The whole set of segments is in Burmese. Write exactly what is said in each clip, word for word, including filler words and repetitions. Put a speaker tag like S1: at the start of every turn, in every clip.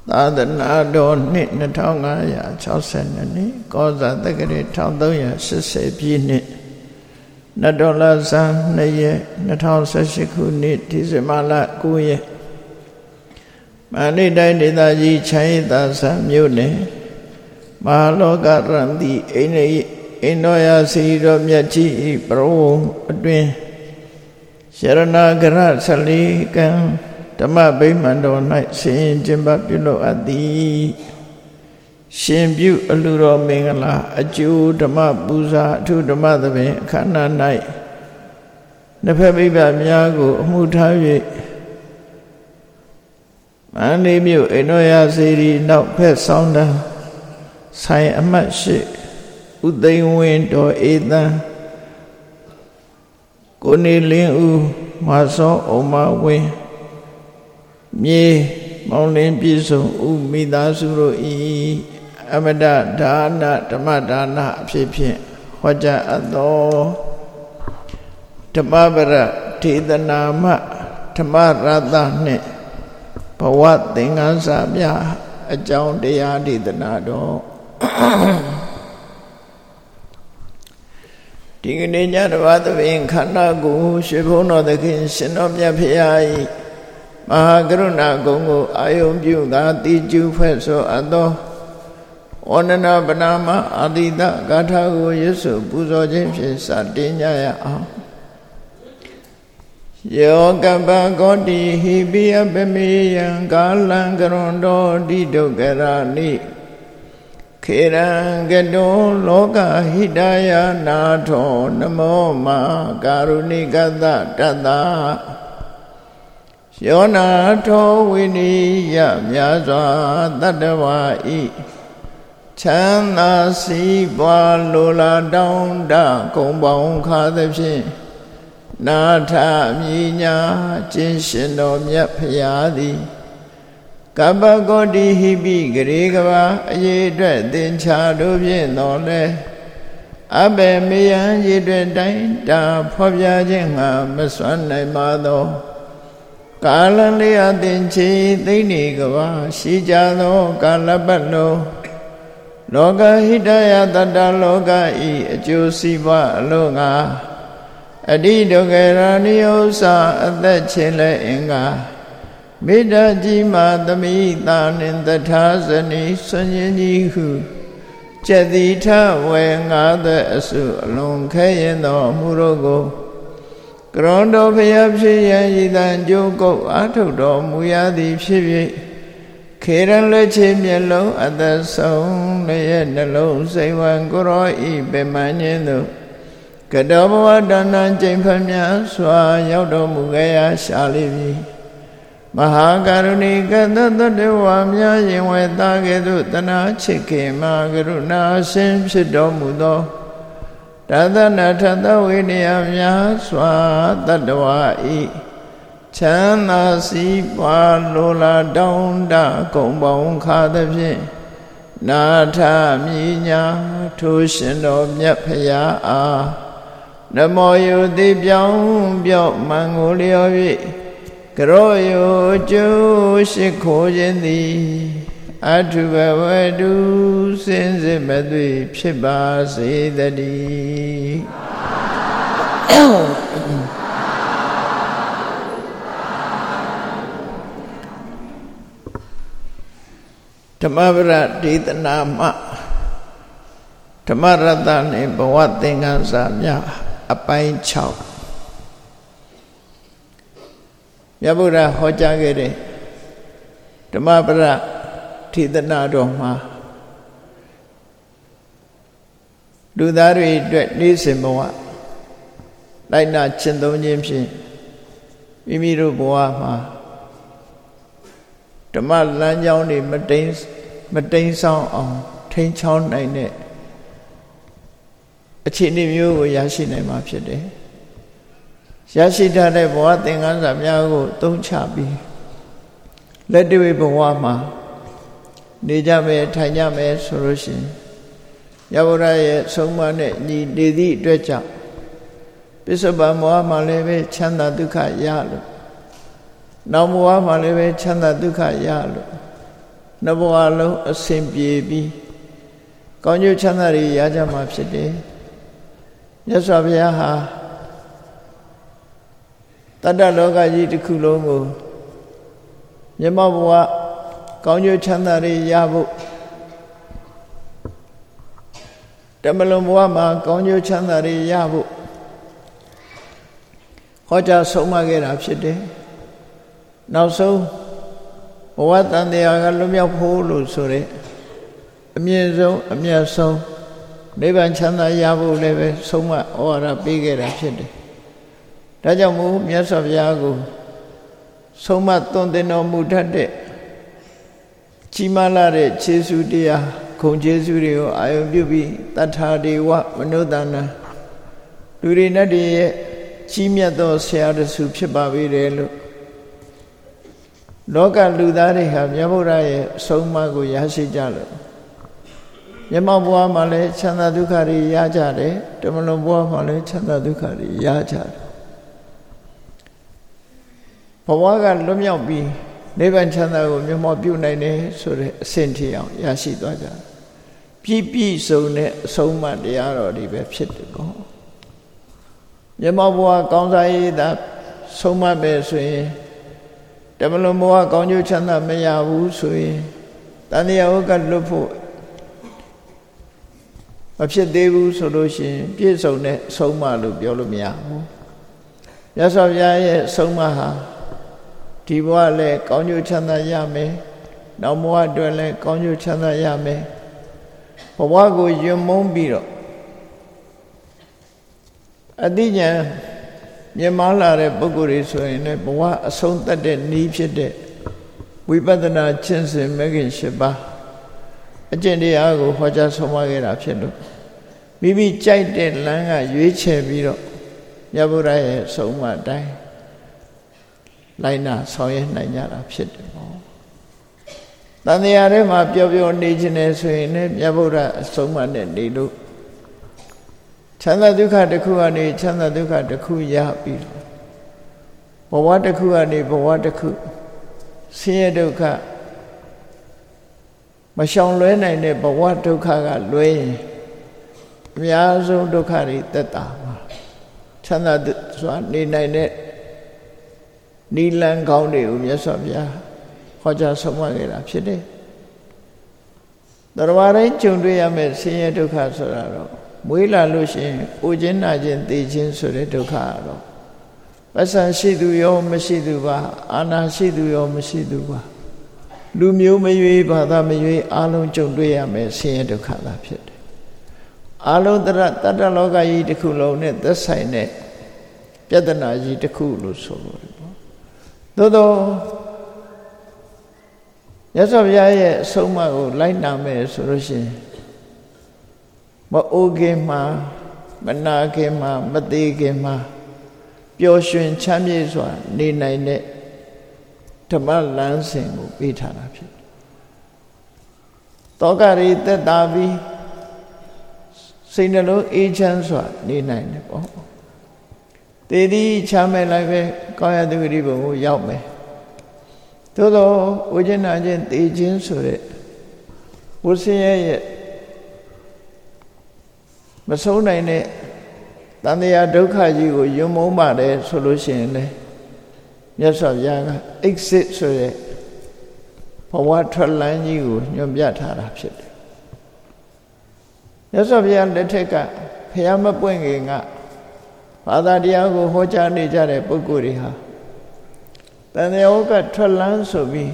S1: သာသနာတော်နှစ်နှစ်ထောင်ငါးရာခြောက်ဆယ်နှစ်နှစ်ကောဇာတက္ကရာတစ်ထောင်သုံးရာရှစ်ဆယ်ပြည့်နှစ်နတ်တော်လဆန်းနှစ်ရက်နှစ်ထောင်ဆယ်ရှစ်ခုနှစ်ဒီဇင်ဘာလကိုးရက်မန္တလေးတိုင်းဒေသကြီးချမ်းရည်သာဆန်မြို့နယ်မဟာလောကရံတိအိန္ဒိအိန္ဒိယစီတော်မြတ်ကြီးပရဝုံအတွင်ရှရဏဂရဆလီကံဓမ္မဗိမာန်တော်၌ဆင်ကျင်ပပြုလုပ်အပ်သည်ရှင်ပြုအလှတော်မင်္ဂလာအကျိုးဓမ္မပူဇာအထုဓမ္မသဘင်အခမ်းအနား၌နှစ်ဖက်မိဘများကိုအမှုထား၍မန္တလေးမြို့အိန္ဒိယစီရီနောက်ဖက်ဆောင်တန်းဆိုင်အမှတ်ရှိဥသိမ်းဝင်းတော်ဧတံကိုနေလင်းဦးမဆောအုံမဝင်းမြေမောင်လင်းပြည့်စုံဥမိသားစုတို့ဤအမတဒါနဓမ္မဒါနအဖြစ်ဖြင့်ဟောကြားအပ်သောဓမ္မပရဒေသနာမဓမ္မရတနှင့်ဘဝသင်္ကန်းစာများအကြောင်းတရားဒေသနာတော်ဒီကနေ့ညတဘာသဘင်ခန္ဓာကိုရွှေဘုန်းတော်သခင်ရှင်တော်မြတ်ဖရာ၏မဟာကရုဏာဂုဏ်ကိုအာယုံပြုသာတိကျူဖွဲ့ဆိုအပ်သောဝန္ဒနာပနာမအာတိတဂါထာကိုရွတ်ဆိုပူဇော်ခြင်းဖြင့်စတင်ကြရအောင်ယောကပ္ပကောတိဟိပိယပမေယံကာလံကရွန်တော်တိဒုက္ခရာနိခေရံကတောလောကဟိတယနာထောနမောမကာရုဏိကတတတ္တယောနာထောဝိနိယမြာစွာတတ္တဝါဤချမ်းသာစီးပွားလိုလားတောင်းတကုံပေါင်းခါသဖြင့်နာထမြညာကျင့်ရှင်တော်မြတ်ဖရာသည်ကပ္ပကောတိဟိပိဂရေကဘာအရေးအတွက်သင်္ချာတို့ဖြင့်တော်လဲအဘယ်မေယံရည်အတွက်တိုင်းတာဖော်ပြခြင်းငါမစွမ်းနိုင်ပါသောကာလလေးအသင်ချေသိနေကဘာရှိကြသောကာလပတ်လုံးလောကဟိတယတတ္တလောကဤအကျိုးစီးပွားအလို့ငါအတိဒုက္ခရာနိဥ္စာအသက်ချင်းလဲအင်္ဂါမေတ္တာကြီးမာသမိတာနှင့်တထာဇနီဆွန်ရင်ကြီးဟုကျက်တိထဝေငါသက်အစုအလုံးခဲရင်သောအမှုတို့ကိုကရွန်တော်ဖျားဖြစ်ရန်ဤတန်ကြိုးကုပ်အားထုတ်တော်မူရသည်ဖြစ်၍ခေရန်လက်ချေမျက်လုံးအသက်ဆုံးလည်းရဲ့နှလုံးစိတ်ဝံကိုရောဤပင်မခြင်းသို့ကတောဘဝတဏ္ဍကျိန်ဖတ်များစွာရောက်တော်မူခဲ့ရာရှာလိပြီမဟာကရုဏီကတတတဝါများရင်ဝဲသားကဲ့သို့တနာချစ်ခင်မကရုဏာရှင်ဖြစ်တော်မူသောတသနာထသဝိနည်းများစွာတတ္တဝါဤချမ်းသာစီးပွားလိုလားတောင်းတကုံပေါင်းခါသဖြင့်နာထမြညာထိုရှင်တော်မြတ်ဖရာအားနမောယုတိပြောင်းပြော့မံကိုလျော်၍ကရောယုကျိုးရှိခိုးခြင်းသည်အထုဘဝတုစင်စစ်မသွေဖြစ်ပါစေတည်းဓမ္မပရဒေသနာမဓမ္မရတနှင့်ဘဝသင်္ကန်းစာများအပိုင်း၆မြတ်ဗုဒ္ဓဟောကြားခဲ့တဲ့ဓမ္မပရဒေသနာတော်မှာလူသားတွေအတွက်နေ့စဉ်ဘဝလိုက်နာကျင့်သုံးခြင်းဖြင့်မိမိတို့ဘဝမှာဓမ္မလမ်းကြောင်းတွေမတိမ်မတိမ်ဆောင်အောင်ထိန်းချောင်းနိုင်တဲ့အခြေအနေမျိုးကိုရရှိနိုင်မှာဖြစ်တယ်။ရရှိထားတဲ့ဘဝသင်္ကန်းစာများကိုသုံးချပြီးလက်တွေ့ဘဝမှာနေကြမယ်ထိုင်ကြမယ်ဆိုလို့ရှိရင်ယဗုဒ္ဓရဲ့ဆုံးမနဲ့ညီနေသည့်အတွက်ကြောင့်ပိဿပန်ဘဝမှာလည်းပဲချမ်းသာဒုက္ခရလို့နောက်ဘဝမှာလည်းပဲချမ်းသာဒုက္ခရလို့နှစ်ဘဝလုံးအစဉ်ပြေပြီးကောင်းကျိုးချမ်းသာတွေရကြမှာဖြစ်တယ်မြတ်စွာဘုရားဟာတတ္တလောကကြီးတစ်ခုလုံးကိုမြတ်ဘဝကောင်းကျိုးချမ်းသာတွေရဖို့တမလွန်ဘဝမှာကောင်းကျိုးချမ်းသာတွေရဖို့ဟောကြားဆုံးမခဲ့တာဖြစ်တယ်နောက်ဆုံးဘဝတန်တရားကလွတ်မြောက်ဖို့လို့ဆိုတဲ့အမြင့်ဆုံးအမြတ်ဆုံးနိဗ္ဗာန်ချမ်းသာရဖို့လည်းပဲဆုံးမဩဝါဒပေးခဲ့တာဖြစ်တယ်ဒါကြောင့်မို့မြတ်စွာဘုရားကိုဆုံးမသွန်သင်တော်မူတတ်တဲ့ကြီးမားလာတဲ့ခြေဆုတရားခုံခြေဆုတွေကိုအာယုံပြုပြီးတထာဒေဝမနုဿာနံလူတွေနဲ့တည်းရဲ့ကြီးမြတ်သောဆရာတဆူဖြစ်ပါပေတယ်လို့လောကလူသားတွေဟာမြတ်ဗုဒ္ဓရဲ့အဆုံးအမကိုရရှိကြလို့မျက်မှောက်ဘဝမှာလည်းချမ်းသာဒုက္ခတွေရကြတယ်တမလွန်ဘဝမှာလည်းချမ်းသာဒုက္ခတွေရကြတယ်ဘဝကလွတ်မြောက်ပြီးနိဗ္ဗာန်ချမ်းသာကိုမျက်မှောက်ပြုနိုင်တယ်ဆိုတဲ့အဆင့်ထိအောင်ရရှိသွားကြတယ်ပြည့်ပြည့်စုံတဲ့အဆုံးအမတရားတော်တွေပဲဖြစ်တယ်ပေါ့မျက်မှောက်ဘဝကောင်းစားရည်သာဆုံးမပဲဆိုရင်တမလွန်ဘဝကောင်းကျိုးချမ်းသာမရဘူးဆိုရင်တန်တရားဥက္ကလွတ်ဖို့မဖြစ်သေးဘူးဆိုလို့ရှိရင်ပြည့်စုံတဲ့အဆုံးအမလို့ပြောလို့မရဘူးမြတ်စွာဘုရားရဲ့အဆုံးအမဟာဒီဘဝလည်းကောင်းကျိုးချမ်းသာရမယ်နောက်ဘဝအတွက်လည်းကောင်းကျိုးချမ်းသာရမယ်ဘဝကိုယွန်းမုန်းပြီးတော့အတိညာမြင်မာလာတဲ့ပုဂ္ဂိုလ်တွေဆိုရင်လည်းဘဝအဆုံးသတ်တဲ့နည်းဖြစ်တဲ့ဝိပဿနာကျင့်စဉ်မဂ်ခင်၈ပါးအကျင့်တရားကိုဟောကြားဆုံးမခဲ့တာဖြစ်လို့မိမိကြိုက်တဲ့လမ်းကရွေးချယ်ပြီးတော့မြတ်ဗုဒ္ဓရဲ့ဆုံးမအတိုင်းလိုက်နာဆောင်ရွက်နိုင်ကြတာဖြစ်တယ်ပေါ့တန်တရားထဲမှာပျော်ပျော်နေခြင်းနဲ့ဆိုရင်လည်းမြတ်ဗုဒ္ဓအဆုံးအမနဲ့နေလို့ချမ်းသာဒုက္ခတစ်ခုကနေချမ်းသာဒုက္ခတစ်ခုရပြီးဘဝတစ်ခုကနေဘဝတစ်ခုဆင်းရဲဒုက္ခမရှောင်လွဲနိုင်တဲ့ဘဝဒုက္ခကလွဲရင်အများဆုံးဒုက္ခတွေသက်တာမှာချမ်းသာစွာနေနိုင်တဲ့နိလန်ကောင်းတွေကိုမြတ်စွာဘုရားဟောကြားဆုံးမခဲ့တာဖြစ်တယ်။တော်ဘာတိုင်းကြုံတွေ့ရမယ့်ဆင်းရဲဒုက္ခဆိုတာတော့မွေးလာလို့ရှိရင်အိုခြင်းနာခြင်းသိခြင်းဆိုတဲ့ဒုက္ခကတော့ပတ်စံရှိသူရောမရှိသူပါအာနာရှိသူရောမရှိသူပါလူမျိုးမရွေးဘာသာမရွေးအားလုံးကြုံတွေ့ရမယ်ဆင်းရဲဒုက္ခသာဖြစ်တယ်။အားလုံးတရတတ္တလောကကြီးတစ်ခုလုံးနဲ့သက်ဆိုင်တဲ့ပြဿနာကြီးတစ်ခုလို့ဆိုလို့ပေါ့။သို့သောရသော်ဘုရားရဲ့အဆုံးအမကိုလိုက်နာမယ်ဆိုလို့ရှိရင်မအိုခင်မှာမနာခင်မှာမသေးခင်မှာပျော်ရွှင်ချမ်းမြေ့စွာနေနိုင်တဲ့ဓမ္မလမ်းစဉ်ကိုပေးထားတာဖြစ်တယ်။တောကရိသက်တာပြီးစိတ်နှလုံးအေးချမ်းစွာနေနိုင်တယ်ပေါ့။တည်တည်ချမ်းမဲ့လိုက်ပဲကောင်းရသူဂတိဘုံကိုရောက်မယ်။သို့သောဝိဇ္ဇနာချင်းတည်ခြင်းဆိုတဲ့ဝဆင်းရဲရဲ့မဆုံးနိုင်တဲ့တန်တရားဒုက္ခကြီးကိုယွန်းမုန်းပါတယ်ဆိုလို့ရှိရင်လေမြတ်စွာဘုရားက exit ဆိုတဲ့ဘဝထွက်လမ်းကြီးကိုညွှန်ပြထားတာဖြစ်တယ်မြတ်စွာဘုရားလက်ထက်ကဘုရားမပွင့်ခင်ကဘာသာတရားကိုဟောကြားနေကြတဲ့ပုဂ္ဂိုလ်တွေဟာတန်တရားကထွက်လမ်းဆိုပြီး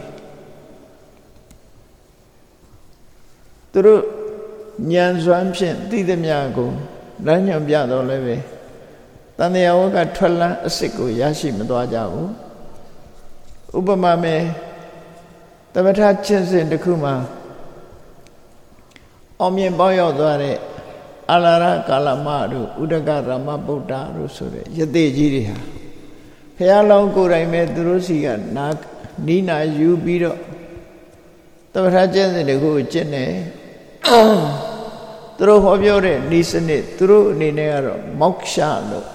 S1: သူတို့ဉာဏ်စွမ်းဖြင့်သိသမျှကိုလမ်းညွှန်ပြတော့လည်းပဲတန်တရားဝကထွက်လန်းအစစ်ကိုရရှိမသွားကြဘူးဥပမာမဲ့တပဋ္ဌာကျင့်စဉ်တစ်ခုမှာအောင်မြင်ပေါရောက်သွားတဲ့အလာရကာလမတို့ဥဒကရမဗုဒ္ဓတို့ဆိုတဲ့ယသိကြီးတွေဟာဘုရားလောင်းကိုယ်တိုင်ပဲသူတို့စီကနာနီးနာယူပြီးတော့တပဋ္ဌာကျင့်စဉ်တစ်ခုကိုကျင့်နေသူတို့ဟောပြောတဲ့ဤစနစ်သူတို့အနေနဲ့ကတော့မောက္ခလို့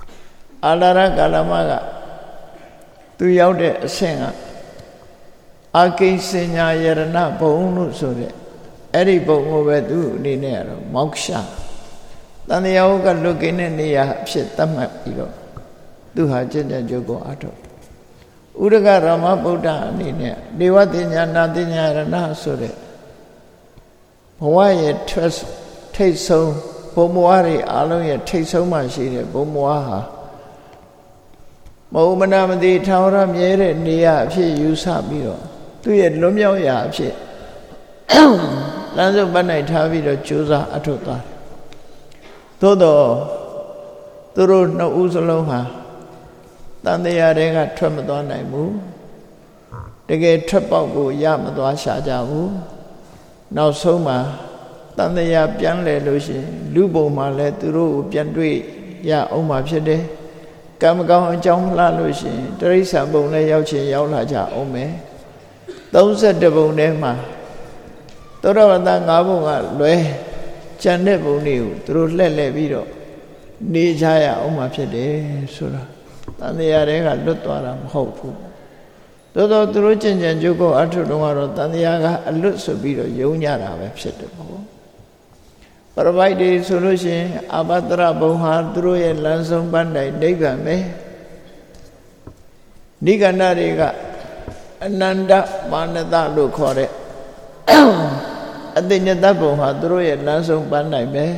S1: အာလာရကာလမကသူရောက်တဲ့အဆင့်ကအာကိဉ္စညာယရဏဘုံလို့ဆိုတဲ့အဲ့ဒီဘုံကိုပဲသူအနေနဲ့ကတော့မောက္ခတန်တရားဥကလွတ်ကင်းတဲ့နေရာအဖြစ်သတ်မှတ်ပြီးတော့သူဟာကျင့်ကြံကြိုးကိုအထောက်ဥဒကရမဗုဒ္ဓအနေနဲ့ဒေဝတိညာနာတိညာရဏဆိုတဲ့ဘဝရဲ့ထိတ်ဆုံးဘုံဘဝတွေအလုံးရဲ့ထိတ်ဆုံးမှရှိတဲ့ဘုံဘဝဟာမௌမနာမတိထာဝရမြဲတဲ့နေရာအဖြစ်ယူဆပြီးတော့သူ့ရဲ့လွတ်မြောက်ရာအဖြစ်လမ်းစုံပတ်နိုင်ထားပြီးတော့ကြိုးစားအထောက်သွားတယ်သို့တော့သူတို့နှစ်ဦးစလုံးဟာတန်တရားတွေကထွက်မသွားနိုင်ဘူးတကယ်ထွက်ပေါက်ကိုရမသွားရှာကြဘူးနောက်ဆုံးမှာတန်တရားပြန်လဲလို့ရှိရင်လူပုံမှာလည်းသူတို့ကိုပြန်တွေ့ရအောင်မှာဖြစ်တယ်ကံမကောင်းအကြောင်းလှလို့ရှိရင်တိရစ္ဆာန်ပုံလည်းရောက်ချင်ရောက်လာကြအောင်မယ်သုံးဆယ့်တစ်ပုံထဲမှာသောတာပတ္တငါးပုံကလွဲကျန်တဲ့ပုံတွေကိုသူတို့လှည့်လှည့်ပြီးတော့နေကြရအောင်မှာဖြစ်တယ်ဆိုတာတန်တရားတွေကလွတ်သွားတာမဟုတ်ဘူးသို့တော့သူတို့ကျင့်ကြံကြိုးကိုအထုတုံးကတော့တန်တရားကအလွတ်ဆိုပြီးတော့ယုံကြတာပဲဖြစ်တယ်ပေါ့ပရပိုက်တွေဆိုလို့ရှိရင်အဘတရဘုံဟာသူတို့ရဲ့လမ်းဆုံးပန်းတိုင်နိဗ္ဗာန်ပဲနိဂန္ဓတွေကအနန္တမာနတလို့ခေါ်တဲ့အတ္တညတဘုံဟာသူတို့ရဲ့လမ်းဆုံးပန်းတိုင်ပဲ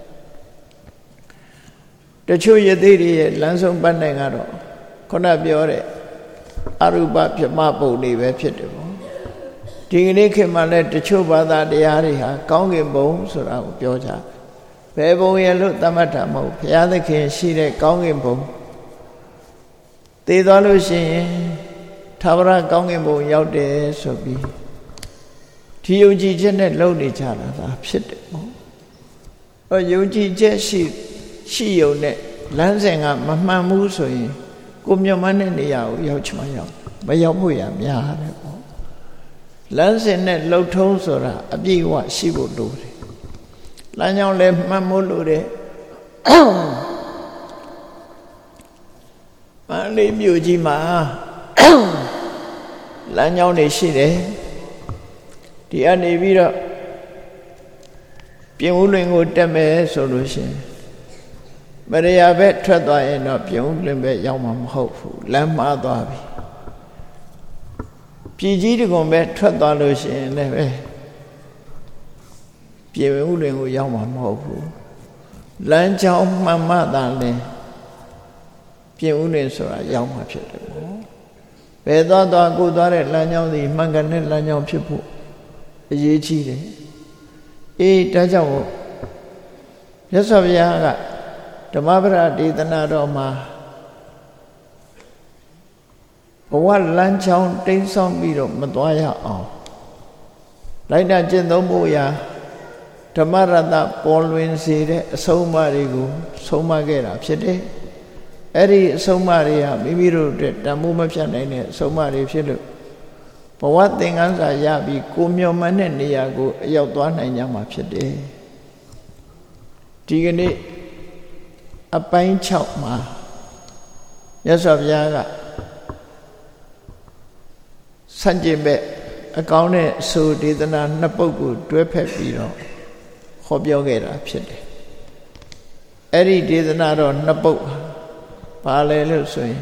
S1: တချို့ယသိတွေရဲ့လမ်းဆုံးပန်းတိုင်ကတော့ခုနပြောတဲ့အရူပပြမပုံတွေပဲဖြစ်တယ်ပေါ့ဒီကနေ့ခေတ်မှာလည်းတချို့ဘာသာတရားတွေဟာကောင်းကင်ဘုံဆိုတာကိုပြောကြဘယ်ဘုံရဲ့လို့သတ်မှတ်တာမဟုတ်ဘုရားသခင်ရှိတဲ့ကောင်းကင်ဘုံသိသွားလို့ရှိရင်သာဝရကောင်းကင်ဘုံရောက်တယ်ဆိုပြီးဒီယုံကြည်ချက်နဲ့လုပ်နေကြတာဒါဖြစ်တယ်ပေါ့ဟောယုံကြည်ချက်ရှိရှိယုံနဲ့လမ်းစဉ်ကမမှန်ဘူးဆိုရင်ကိုမြတ်မတဲ့နေရာကိုရောက်ချင်မှရောက်မရောက်ဖို့ရများတယ်ပေါ့လမ်းစဉ်နဲ့လှုပ်ထုံးဆိုတာအပြည့်အဝရှိဖို့လိုတယ်လမ်းကြောင်းလည်းမှန်မို့လိုတယ်မန္တလေးမြို့ကြီးမှာလမ်းကြောင်းတွေရှိတယ်ဒီအနေပြီးတော့ပြင်ဦးလွင်ကိုတက်မယ်ဆိုလို့ရှိရင်မရယာဘက်ထွက်သွားရင်တော့ပြင်ဦးလွင်ဘက်ရောက်မှာမဟုတ်ဘူးလမ်းမှားသွားပြီပြည်ကြီးတကွန်ပဲထွက်သွားလို့ရှိရင်လည်းပဲပြင်ဦးလွင်ကိုရောက်မှာမဟုတ်ဘူးလမ်းကြောင်းမှန်မှသာလဲပြင်ဦးလွင်ဆိုတာရောက်မှာဖြစ်တယ်ပေါ့ဘယ်သွားသွားကိုသွားတဲ့လမ်းကြောင်းစီမှန်ကန်တဲ့လမ်းကြောင်းဖြစ်ဖို့အရေးကြီးတယ်အေးဒါကြောင့်မြတ်စွာဘုရားကဓမ္မပဒဒေသနာတော်မှာဘဝလမ်းချောင်းတိမ့်ဆောင်ပြီးတော့မသွားရအောင်လိုက်တာကျင့်သုံးဖို့ရာဓမ္မရတပေါ်လွင်စေတဲ့အဆုံးအမတွေကိုဆုံးမခဲ့တာဖြစ်တယ်အဲ့ဒီအဆုံးအမတွေဟာမိမိတို့အတွက်တန်ဖိုးမဖြတ်နိုင်တဲ့အဆုံးအမတွေဖြစ်လို့ဘဝသင်္ကန်းစာရပြီးကိုမျှော်မှန်းတဲ့နေရာကိုအရောက်သွားနိုင်ကြမှာဖြစ်တယ်ဒီကနေ့အပိုင်း၆မှာမြတ်စွာဘုရားကစัจ jin ဘက်အကောင်းနဲ့ဆိုဒေသနာနှစ်ပုဒ်ကိုတွဲဖက်ပြီးတော့ဟောပြောခဲ့တာဖြစ်တယ်အဲ့ဒီဒေသနာတော့နှစ်ပုဒ်ဘာလဲလို့ဆိုရင်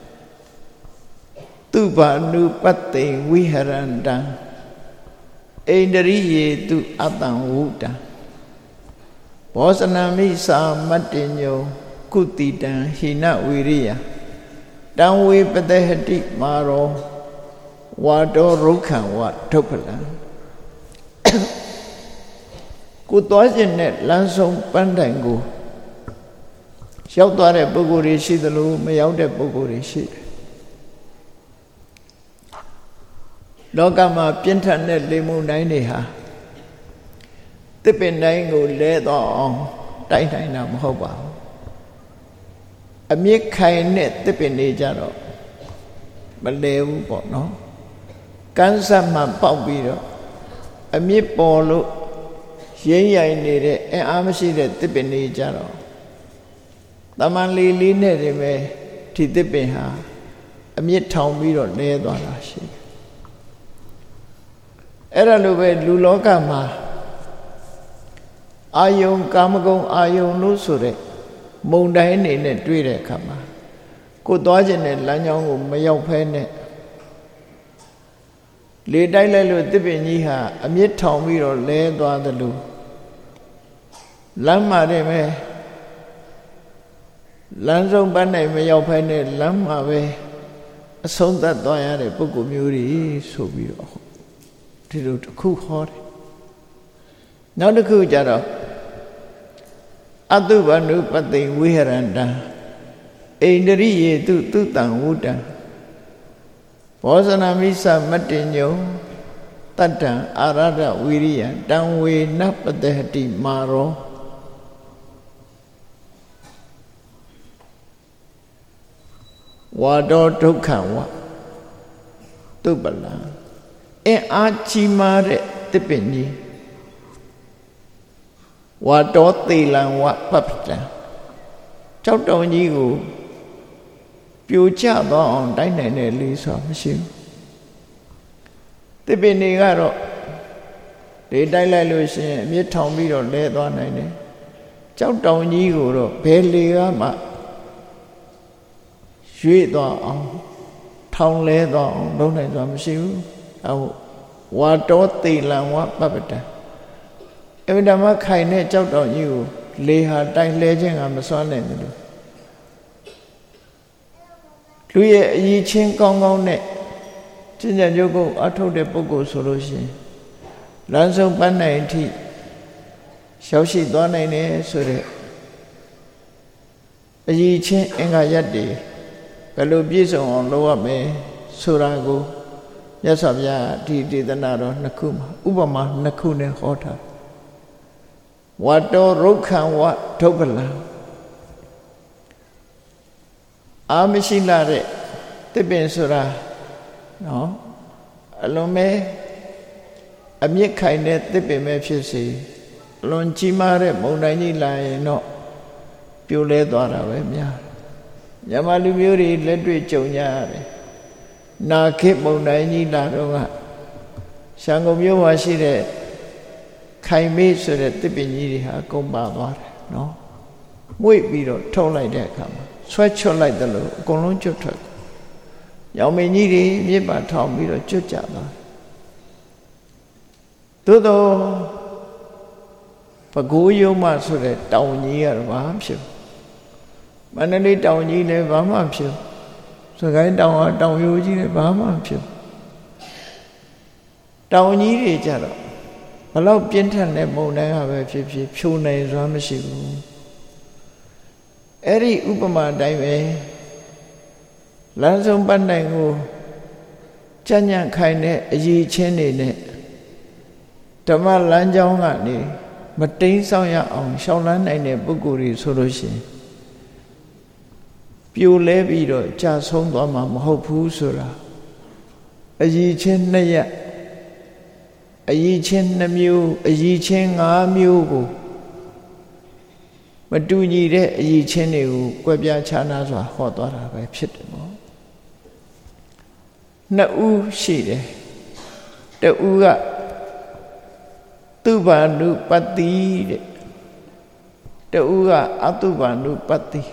S1: သူဘာနုပတ္တိဝိဟရန္တံဣန္ဒရိယေတုအတ္တံဝုတံဘောဇနမိသာမတ္တိညောကုတိတံဟိနဝိရိယတံဝေပတဟတိမာရောဝါတောရုက္ခံဝဒုပ္ပလံကိုသွားခြင်းနဲ့လမ်းဆုံးပန်းတိုင်ကိုရောက်သွားတဲ့ပုဂ္ဂိုလ်တွေရှိသလိုမရောက်တဲ့ပုဂ္ဂိုလ်တွေရှိတယ်လောကမှာပြင်းထန်တဲ့လေမှုန်တိုင်းတွေဟာတစ်ပင်တိုင်းကိုလဲတော့အောင်တိုက်တိုင်းတာမဟုတ်ပါဘူးအမြင့်ခိုင်တဲ့တစ်ပင်တွေကြတော့မလဲဘူးပေါ့နော်ကန်းဆက်မှပေါက်ပြီးတော့အမြင့်ပေါ်လို့ရင်းရိုင်နေတဲ့အင်အားမရှိတဲ့တစ်ပင်တွေကြတော့တမန်လေးလေးနဲ့တည်းပဲဒီတစ်ပင်ဟာအမြင့်ထောင်ပြီးတော့လဲသွားတာရှိတယ်အဲ့ဒါလိုပဲလူလောကမှာအာယုံကာမဂုဏ်အာယုံလို့ဆိုတဲ့မုန်တိုင်းအနေနဲ့တွေ့တဲ့အခါမှာကိုသွားခြင်းနဲ့လမ်းကြောင်းကိုမရောက်ဖဲနဲ့လေတိုက်လိုက်လို့တစ်ပင်ကြီးဟာအမြင့်ထောင်ပြီးတော့လဲသွားသလိုလမ်းမှာတည်းပဲလမ်းဆုံးပန်းနိုင်မရောက်ဖဲနဲ့လမ်းမှာပဲအဆုံးသတ်သွားရတဲ့ပုဂ္ဂိုလ်မျိုးတွေဆိုပြီးတော့ဒီလိုတစ်ခုဟောတယ်နောက်တစ်ခုကြတော့အတုဗနုပတိဝိဟရန္တံဣန္ဒရိယေတုတုတံဝုတံဘောဇနာမိသမတ္တိညုတတ္တံအာရဒဝိရိယတံဝေနပတဟတိမာရောဝါတောဒုက္ခံဝတုပလံအင်အားကြီးမားတဲ့တစ်ပင်ကြီးဝါတောသေလံဝပပ္ပတံကြောက်တောင်ကြီးကိုပြိုကျသွားအောင်တိုက်နိုင်တဲ့လေဆိုတာမရှိဘူးတစ်ပင်တွေကတော့လေတိုက်လိုက်လို့ရှိရင်အမြင့်ထောင်ပြီးတော့လဲသွားနိုင်တယ်ကြောက်တောင်ကြီးကိုတော့ဘယ်လေကမှရွေ့သွားအောင်ထောင်လဲသွားအောင်လုပ်နိုင်စွာမရှိဘူးအဲဝါတောသေလံဝပပ္ပတံအဝိဓမ္မခိုင်တဲ့ကြောက်တောင်ကြီးကိုလေဟာတိုင်လဲခြင်းကမစွမ်းနိုင်ဘူးလူရဲ့အရေးချင်းကောင်းကောင်းနဲ့ကျင့်ကြံကြုတ်ကိုအထုတ်တဲ့ပုဂ္ဂိုလ်ဆိုလို့ရှိရင်လမ်းဆုံးပန်းနိုင်အထိရောက်ရှိသွားနိုင်တယ်ဆိုတဲ့အရေးချင်းအင်္ဂါရပ်တွေဘယ်လိုပြည့်စုံအောင်လုပ်ရမလဲဆိုတာကိုမြတ်စွာဘုရားဒီဒေသနာတော်နှစ်ခုမှာဥပမာနှစ်ခုနဲ့ဟောထားဝတ္တောရုက္ခံဝဒုပ္ပလံအာမရှိလာတဲ့တစ်ပင်ဆိုတာနော်အလုံးမဲအမြင့်ခိုင်တဲ့တစ်ပင်ပဲဖြစ်စေအလွန်ကြီးမားတဲ့မုန်တိုင်းကြီးလာရင်တော့ပြိုလဲသွားတာပဲများညမလူမျိုးတွေလက်တွေ့ကြုံကြရတယ်နာခိမုန်တိုင်းကြီးလာတော့ကရှမ်းကုန်မြို့မှာရှိတဲ့ခိုင်မေးဆိုတဲ့တစ်ပင်ကြီးတွေဟာကုန်ပါသွားတယ်နော်မွေ့ပြီးတော့ထုတ်လိုက်တဲ့အခါမှာဆွဲချွတ်လိုက်တယ်လို့အကုန်လုံးကျွတ်ထွက်ရောင်မင်းကြီးတွေမြစ်ပါထောင်ပြီးတော့ကျွတ်ကြသွားသို့တော့ပဲခူးရုံးမဆိုတဲ့တောင်ကြီးကတော့ဘာမှဖြစ်မန္တလေးတောင်ကြီးလည်းဘာမှဖြစ်စကိုင်းတောင်ကတောင်ရိုးကြီးလည်းဘာမှဖြစ်တောင်ကြီးတွေကြတော့ဘလောက်ပြင်းထန်တဲ့မုန်တိုင်းကပဲဖြစ်ဖြစ်ဖြိုနိုင်စွမ်းမရှိဘူးအဲ့ဒီဥပမာတိုင်းပဲလမ်းဆုံးပတ်နိုင်ကိုကြံ့ကြံ့ခိုင်တဲ့အရေးချင်းတွေနဲ့ဓမ္မလမ်းကြောင်းကနေမတိမ်းဆောင်ရအောင်ရှောင်လန်းနိုင်တဲ့ပုဂ္ဂိုလ်တွေဆိုလို့ရှိရင်ပြိုလဲပြီးတော့ကြာဆုံးသွားမှာမဟုတ်ဘူးဆိုတာအရေးချင်းနှစ်ရက်အရေးချင်းနှစ်မျိုးအရေးချင်းငါးမျိုးကိုမတူညီတဲ့အရေးချင်းတွေကိုကွဲပြားခြားနားစွာဟောသွားတာပဲဖြစ်တယ်ပေါ့နှစ်ဦးရှိတယ်တဦးကသူဘာနုပတ္တိတဲ့တဦးကအတုဘာနုပတ္တိ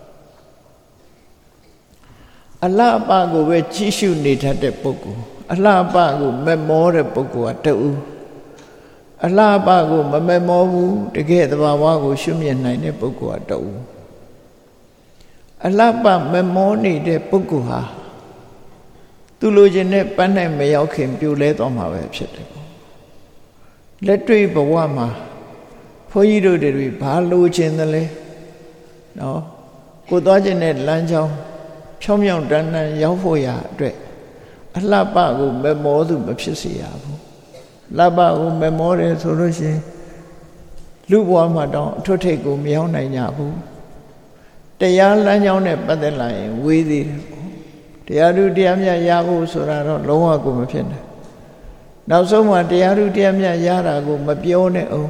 S1: အလှပကိုပဲကြည့်ရှုနေတတ်တဲ့ပုဂ္ဂိုလ်အလှပကိုမမောတဲ့ပုဂ္ဂိုလ်ကတဦးအလှပကိုမမမောဘူးတကယ်သဘာဝကိုရှုမြင်နိုင်တဲ့ပုဂ္ဂိုလ်ကတဦးအလှပမမောနေတဲ့ပုဂ္ဂိုလ်ဟာသူလိုချင်တဲ့ပန်းနိုင်မရောက်ခင်ပြိုလဲသွားမှာပဲဖြစ်တယ်လက်တွေ့ဘဝမှာဘုန်းကြီးတို့တွေဘာလိုချင်သလဲနော်ကိုသွားခြင်းတဲ့လမ်းကြောင်းဖြောင်းဖြောင်းတန်းတန်းရောက်ဖို့ရအတွက်အလှပကိုမမောသူမဖြစ်စေရဘူးလပကိုမမောတယ်ဆိုလို့ရှိရင်လူဘဝမှာတောင်အထွတ်ထိပ်ကိုမရောက်နိုင်ကြဘူးတရားလမ်းကြောင်းနဲ့ပတ်သက်လာရင်ဝေးသေးတယ်တရားဓုတရားမြတ်ရဖို့ဆိုတာတော့လုံးဝကိုမဖြစ်နိုင်နောက်ဆုံးမှာတရားဓုတရားမြတ်ရတာကိုမပြောနဲ့အောင်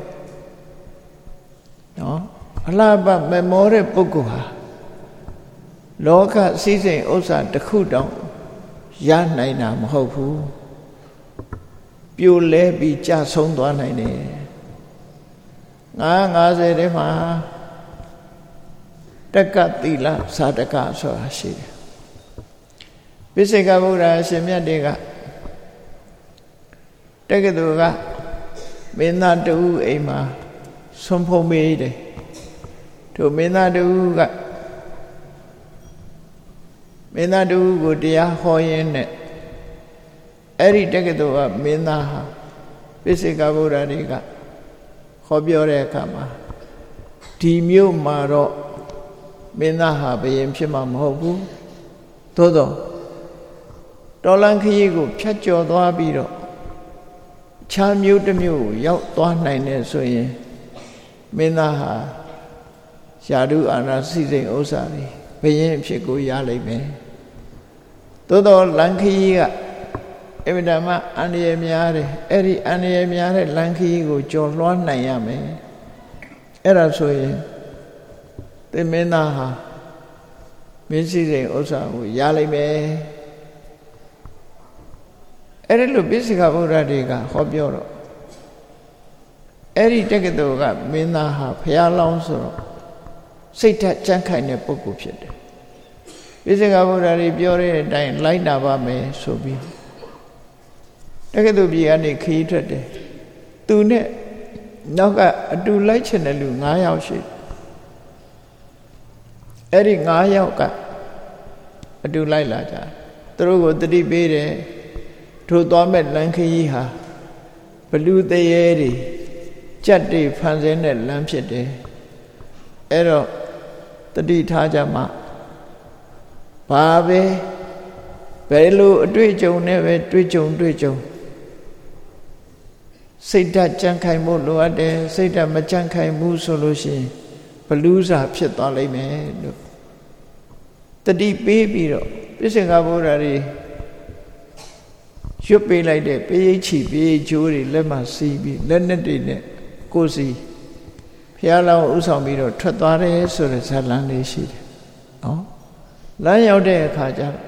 S1: နော်အလှပမမောတဲ့ပုဂ္ဂိုလ်ဟာလောကစည်းစိမ်ဥစ္စာတစ်ခုတောင်ရနိုင်တာမဟုတ်ဘူးပြိုလဲပြီးကြဆုံးသွားနိုင်တယ်ငါးငါးဆယ်ထဲမှာတက္ကသီလသာတကဆိုတာရှိတယ်ပိစိကဗုဒ္ဓအရှင်မြတ်တွေကတက္ကသိုလ်ကမင်းသားတူအိမ်မှာဆွန်ဖုံးပေးတယ်တို့မင်းသားတူကမင်းသားတူကိုတရားဟောရင်းနဲ့အဲ့ဒီတက္ကသိုလ်ကမင်းသားဟာပိစိကဗုဒ္ဓတွေကဟောပြောတဲ့အခါမှာဒီမြို့မှာတော့မင်းသားဟာဘယင်ဖြစ်မှာမဟုတ်ဘူးသို့တော့တော်လန်ခရီးကိုဖြတ်ကျော်သွားပြီးတော့ခြားမြို့တစ်မြို့ကိုရောက်သွားနိုင်တယ်ဆိုရင်မင်းသားဟာယာတုအာဏာစီစိန်ဥစ္စာတွေဘယင်အဖြစ်ကိုရလိမ့်မယ်သို့တော့လန်ခရီးကအမြဲတမ်းအန္တရာယ်များတယ်အဲ့ဒီအန္တရာယ်များတဲ့လန်ခရီးကိုကျော်လွှားနိုင်ရမယ်အဲ့ဒါဆိုရင်သင်မင်းသားဟာမင်းစီစိန်ဥစ္စာကိုရလိမ့်မယ်အဲ့ဒီလိုပိစိကဗုဒ္ဓတွေကဟောပြောတော့အဲ့ဒီတက္ကသိုလ်ကမင်းသားဟာဘုရားလောင်းဆိုတော့စိတ်ဓာတ်ကြံ့ခိုင်တဲ့ပုဂ္ဂိုလ်ဖြစ်တယ်ပိစိကဗုဒ္ဓတွေပြောတဲ့အတိုင်းလိုက်နာပါမယ်ဆိုပြီးတက္ကသိုလ်ပြည်ကနေခရီးထွက်တယ်သူနဲ့နောက်ကအတူလိုက်ချင်တဲ့လူ၅ယောက်ရှိတယ်အဲ့ဒီ၅ယောက်ကအတူလိုက်လာကြသူတို့ကိုတတိပေးတယ်ထို့သွားမဲ့လမ်းခရီးဟာဘလူတရေတွေကြက်တွေဖန်ဆင်းတဲ့လမ်းဖြစ်တယ်အဲ့တော့တတိထားကြမှာဘာပဲဘယ်လိုအတွေ့အကြုံနဲ့ပဲတွေ့ကြုံတွေ့ကြုံစိတ်ဓာတ်ကြံ့ခိုင်မှုလိုအပ်တယ်စိတ်ဓာတ်မကြံ့ခိုင်ဘူးဆိုလို့ရှိရင်ဘလူးစာဖြစ်သွားလိမ့်မယ်လို့တတိပေးပြီးတော့ပိစိကဗုဒ္ဓတွေရွတ်ပေးလိုက်တဲ့ပေးချီပေးချိုးတွေလက်မှစီးပြီးလက်နဲ့တွေနဲ့ကိုယ်စီဘုရားလောင်းဥဆောင်ပြီးတော့ထွက်သွားတယ်ဆိုတဲ့ဇာတ်လမ်းလေးရှိတယ်နော်လမ်းရောက်တဲ့အခါကျတော့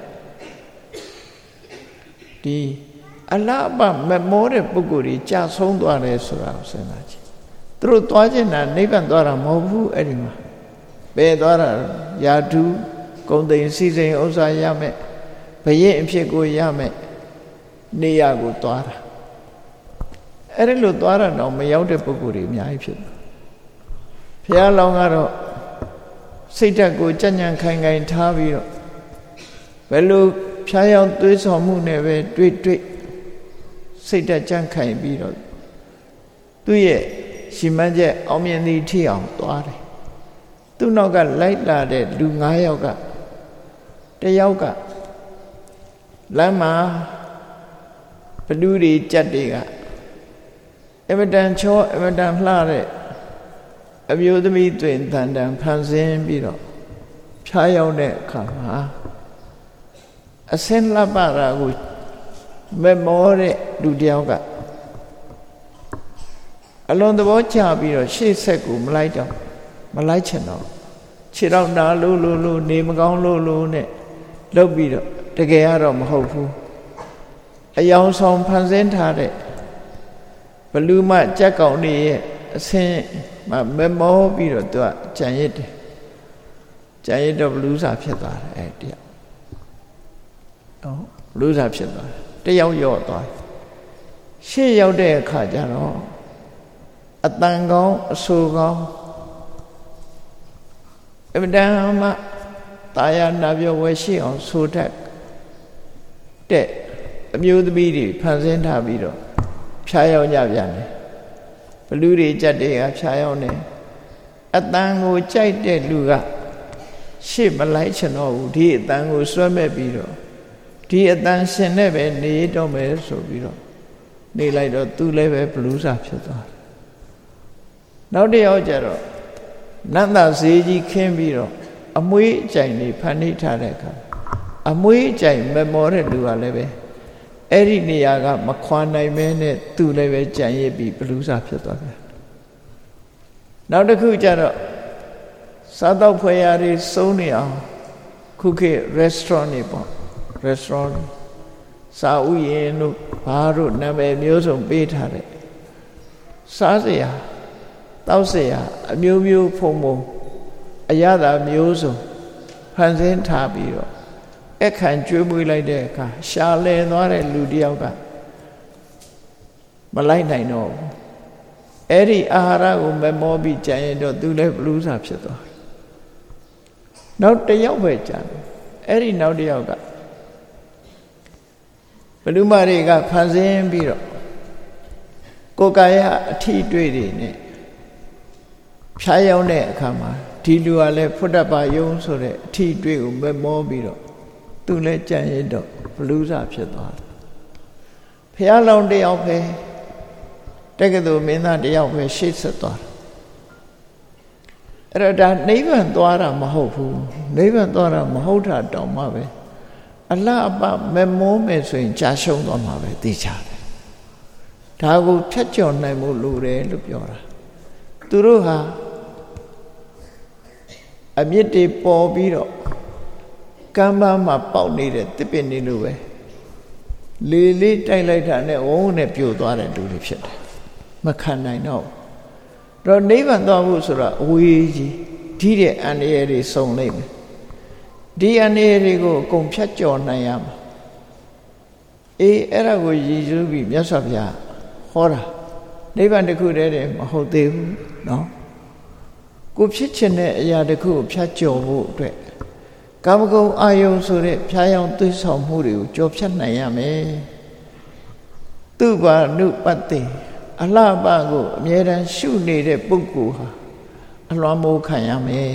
S1: ဒီအလားအပမမောတဲ့ပုဂ္ဂိုလ်ကြီးကြာဆုံးသွားတယ်ဆိုတာကိုစဉ်းစားကြည့်သူတို့သွားခြင်းတာနိဗ္ဗာန်သွားတာမဟုတ်ဘူးအဲ့ဒီမှာဘယ်သွားတာယာတုဂုံသိမ်စီစိန်ဥစ္စာရမယ်ဘယင်အဖြစ်ကိုရမယ်နေရာကိုသွားတာအဲ့ဒီလိုသွားတာတော့မရောက်တဲ့ပုဂ္ဂိုလ်တွေအများကြီးဖြစ်တယ်ဘုရားလောင်းကတော့စိတ်ဓာတ်ကိုကြံ့ကြံ့ခိုင်ခိုင်ထားပြီးတော့ဘယ်လိုဖြားရောက်သွေးဆောင်မှုနဲ့ပဲတွေ့တွေ့စိတ်ဓာတ်ကြံ့ခိုင်ပြီးတော့သူ့ရဲ့ရှိမှန်းချက်အောင်မြင်သည့်ထိအောင်သွားတယ်သူ့နောက်ကလိုက်လာတဲ့လူ၅ယောက်ကတယောက်ကလမ်းမှာဘလူတွေကြက်တွေကအမတန်ချောအမတန်လှတဲ့အမျိုးသမီးတွင်တန်တန်ဖန်ဆင်းပြီးတော့ဖြားရောက်တဲ့အခါမှာအစင်းလှပတာကိုမမောတဲ့လူတယောက်ကအလွန်သဘောကျပြီးတော့ရှေ့ဆက်ကိုမလိုက်တော့မလိုက်ချင်တော့ခြေတော့နာလို့လို့လို့နေမကောင်းလို့လို့နဲ့လှုပ်ပြီးတော့တကယ်ကတော့မဟုတ်ဘူးအယောင်ဆောင်ဖန်ဆင်းထားတဲ့ဘလူးမကြက်ကောင်တွေရဲ့အဆင်းမမမောပြီးတော့သူကကြံရစ်တယ်ကြံရစ်တော့ဘလူးစာဖြစ်သွားတယ်အဲ့တယောက်နော်ဘလူးစာဖြစ်သွားတယ်တယောက်ရော့သွားရှေ့ရောက်တဲ့အခါကျတော့အတန်ကောင်းအဆူကောင်းအမတန်မှတာယာနာပြောဝဲရှိအောင်ဆိုတတ်တဲ့အမျိုးသမီးတွေဖန်ဆင်းထားပြီးတော့ဖြားရောက်ကြပြန်တယ်ဘလူတွေကြက်တွေကဖြားရောက်နေအတန်ကိုကြိုက်တဲ့လူကရှေ့မလိုက်ချင်တော့ဘူးဒီအတန်ကိုဆွဲမဲ့ပြီးတော့ဒီအတန်ရှင်နဲ့ပဲနေတော့မယ်ဆိုပြီးတော့နေလိုက်တော့သူလည်းပဲဘလူးစာဖြစ်သွားတယ်နောက်တစ်ယောက်ကျတော့နန္ဒဈေးကြီးခင်းပြီးတော့အမွှေးအကြိုင်တွေဖန်နှိထားတဲ့အခါအမွှေးအကြိုင်မမောတဲ့လူကလည်းပဲအဲ့ဒီနေရာကမခွာနိုင်မဲနဲ့သူလည်းပဲကြံရစ်ပြီးဘလူးစာဖြစ်သွားတယ်နောက်တစ်ခုကျတော့စားတော့ဖွယ်ရာတွေစုံနေအောင်ခုခေတ် restaurant တွေပေါ့ restaurant စာဥယျာဉ်တို့ဘာတို့နာမည်မျိုးစုံပေးထားတဲ့စားစရာတောက်စရာအမျိုးမျိုးဖုံဖုံအရသာမျိုးစုံဖန်ဆင်းထားပြီးတော့အခန့်ကျွေးမွေးလိုက်တဲ့အခါရှာလဲသွားတဲ့လူတယောက်ကမလိုက်နိုင်တော့ဘူးအဲ့ဒီအာဟာရကိုမမောပြီးကြံရင်တော့သူလည်းဘလူးစာဖြစ်သွားတယ်နောက်တစ်ယောက်ပဲကြံတယ်အဲ့ဒီနောက်တစ်ယောက်ကဘလူးမတွေကဖန်ဆင်းပြီးတော့ကိုယ်ကာယအထီးတွေ့တွေနဲ့ဖြားရောက်တဲ့အခါမှာဒီလူကလည်းဖုဒ္ဓဘာယုံဆိုတဲ့အထီးတွေ့ကိုမမောပြီးတော့သူလည်းကြံရတော့ဘလူးစာဖြစ်သွားတယ်ဖះလောင်တယောက်ပဲတက္ကသိုလ်မင်းသားတယောက်ပဲရှေ့ဆက်သွားတယ်အဲ့တော့ဒါနိဗ္ဗာန်သွားတာမဟုတ်ဘူးနိဗ္ဗာန်သွားတာမဟုတ်တာတောင်မှပဲအလှအပမမောမယ်ဆိုရင်ကြာရှုံးသွားမှာပဲသိချတယ်ဒါကိုဖြတ်ကျော်နိုင်မှုလိုတယ်လို့ပြောတာသူတို့ဟာအမြင့်တွေပေါ်ပြီးတော့ကမ်းပါးမှာပေါက်နေတဲ့တစ်ပင်တွေလိုပဲလေလေးတိုက်လိုက်တာနဲ့ဝုန်းနဲ့ပြိုသွားတဲ့လူတွေဖြစ်တယ်မခံနိုင်တော့တော့နိဗ္ဗာန်သွားဖို့ဆိုတာအဝေးကြီးဒီတဲ့အန္တရာယ်တွေစုံလိမ့်မယ်ဒီအန္တရာယ်တွေကိုအကုန်ဖြတ်ကျော်နိုင်ရမှာအေးအဲ့ဒါကိုရည်စူးပြီးမြတ်စွာဘုရားဟောတာနိဗ္ဗာန်တစ်ခုတည်းတည်းမဟုတ်သေးဘူးเนาะကိုဖြစ်ချင်တဲ့အရာတစ်ခုကိုဖြတ်ကျော်ဖို့အတွက်ကာမဂုဏ်အာယုံဆိုတဲ့ဖြားယောင်းသွေးဆောင်မှုတွေကိုကျော်ဖြတ်နိုင်ရမယ်သူဘာနုပတ္တိအလှပကိုအမြဲတမ်းရှုနေတဲ့ပုဂ္ဂိုလ်ဟာအလွမ်းမိုးခံရမယ်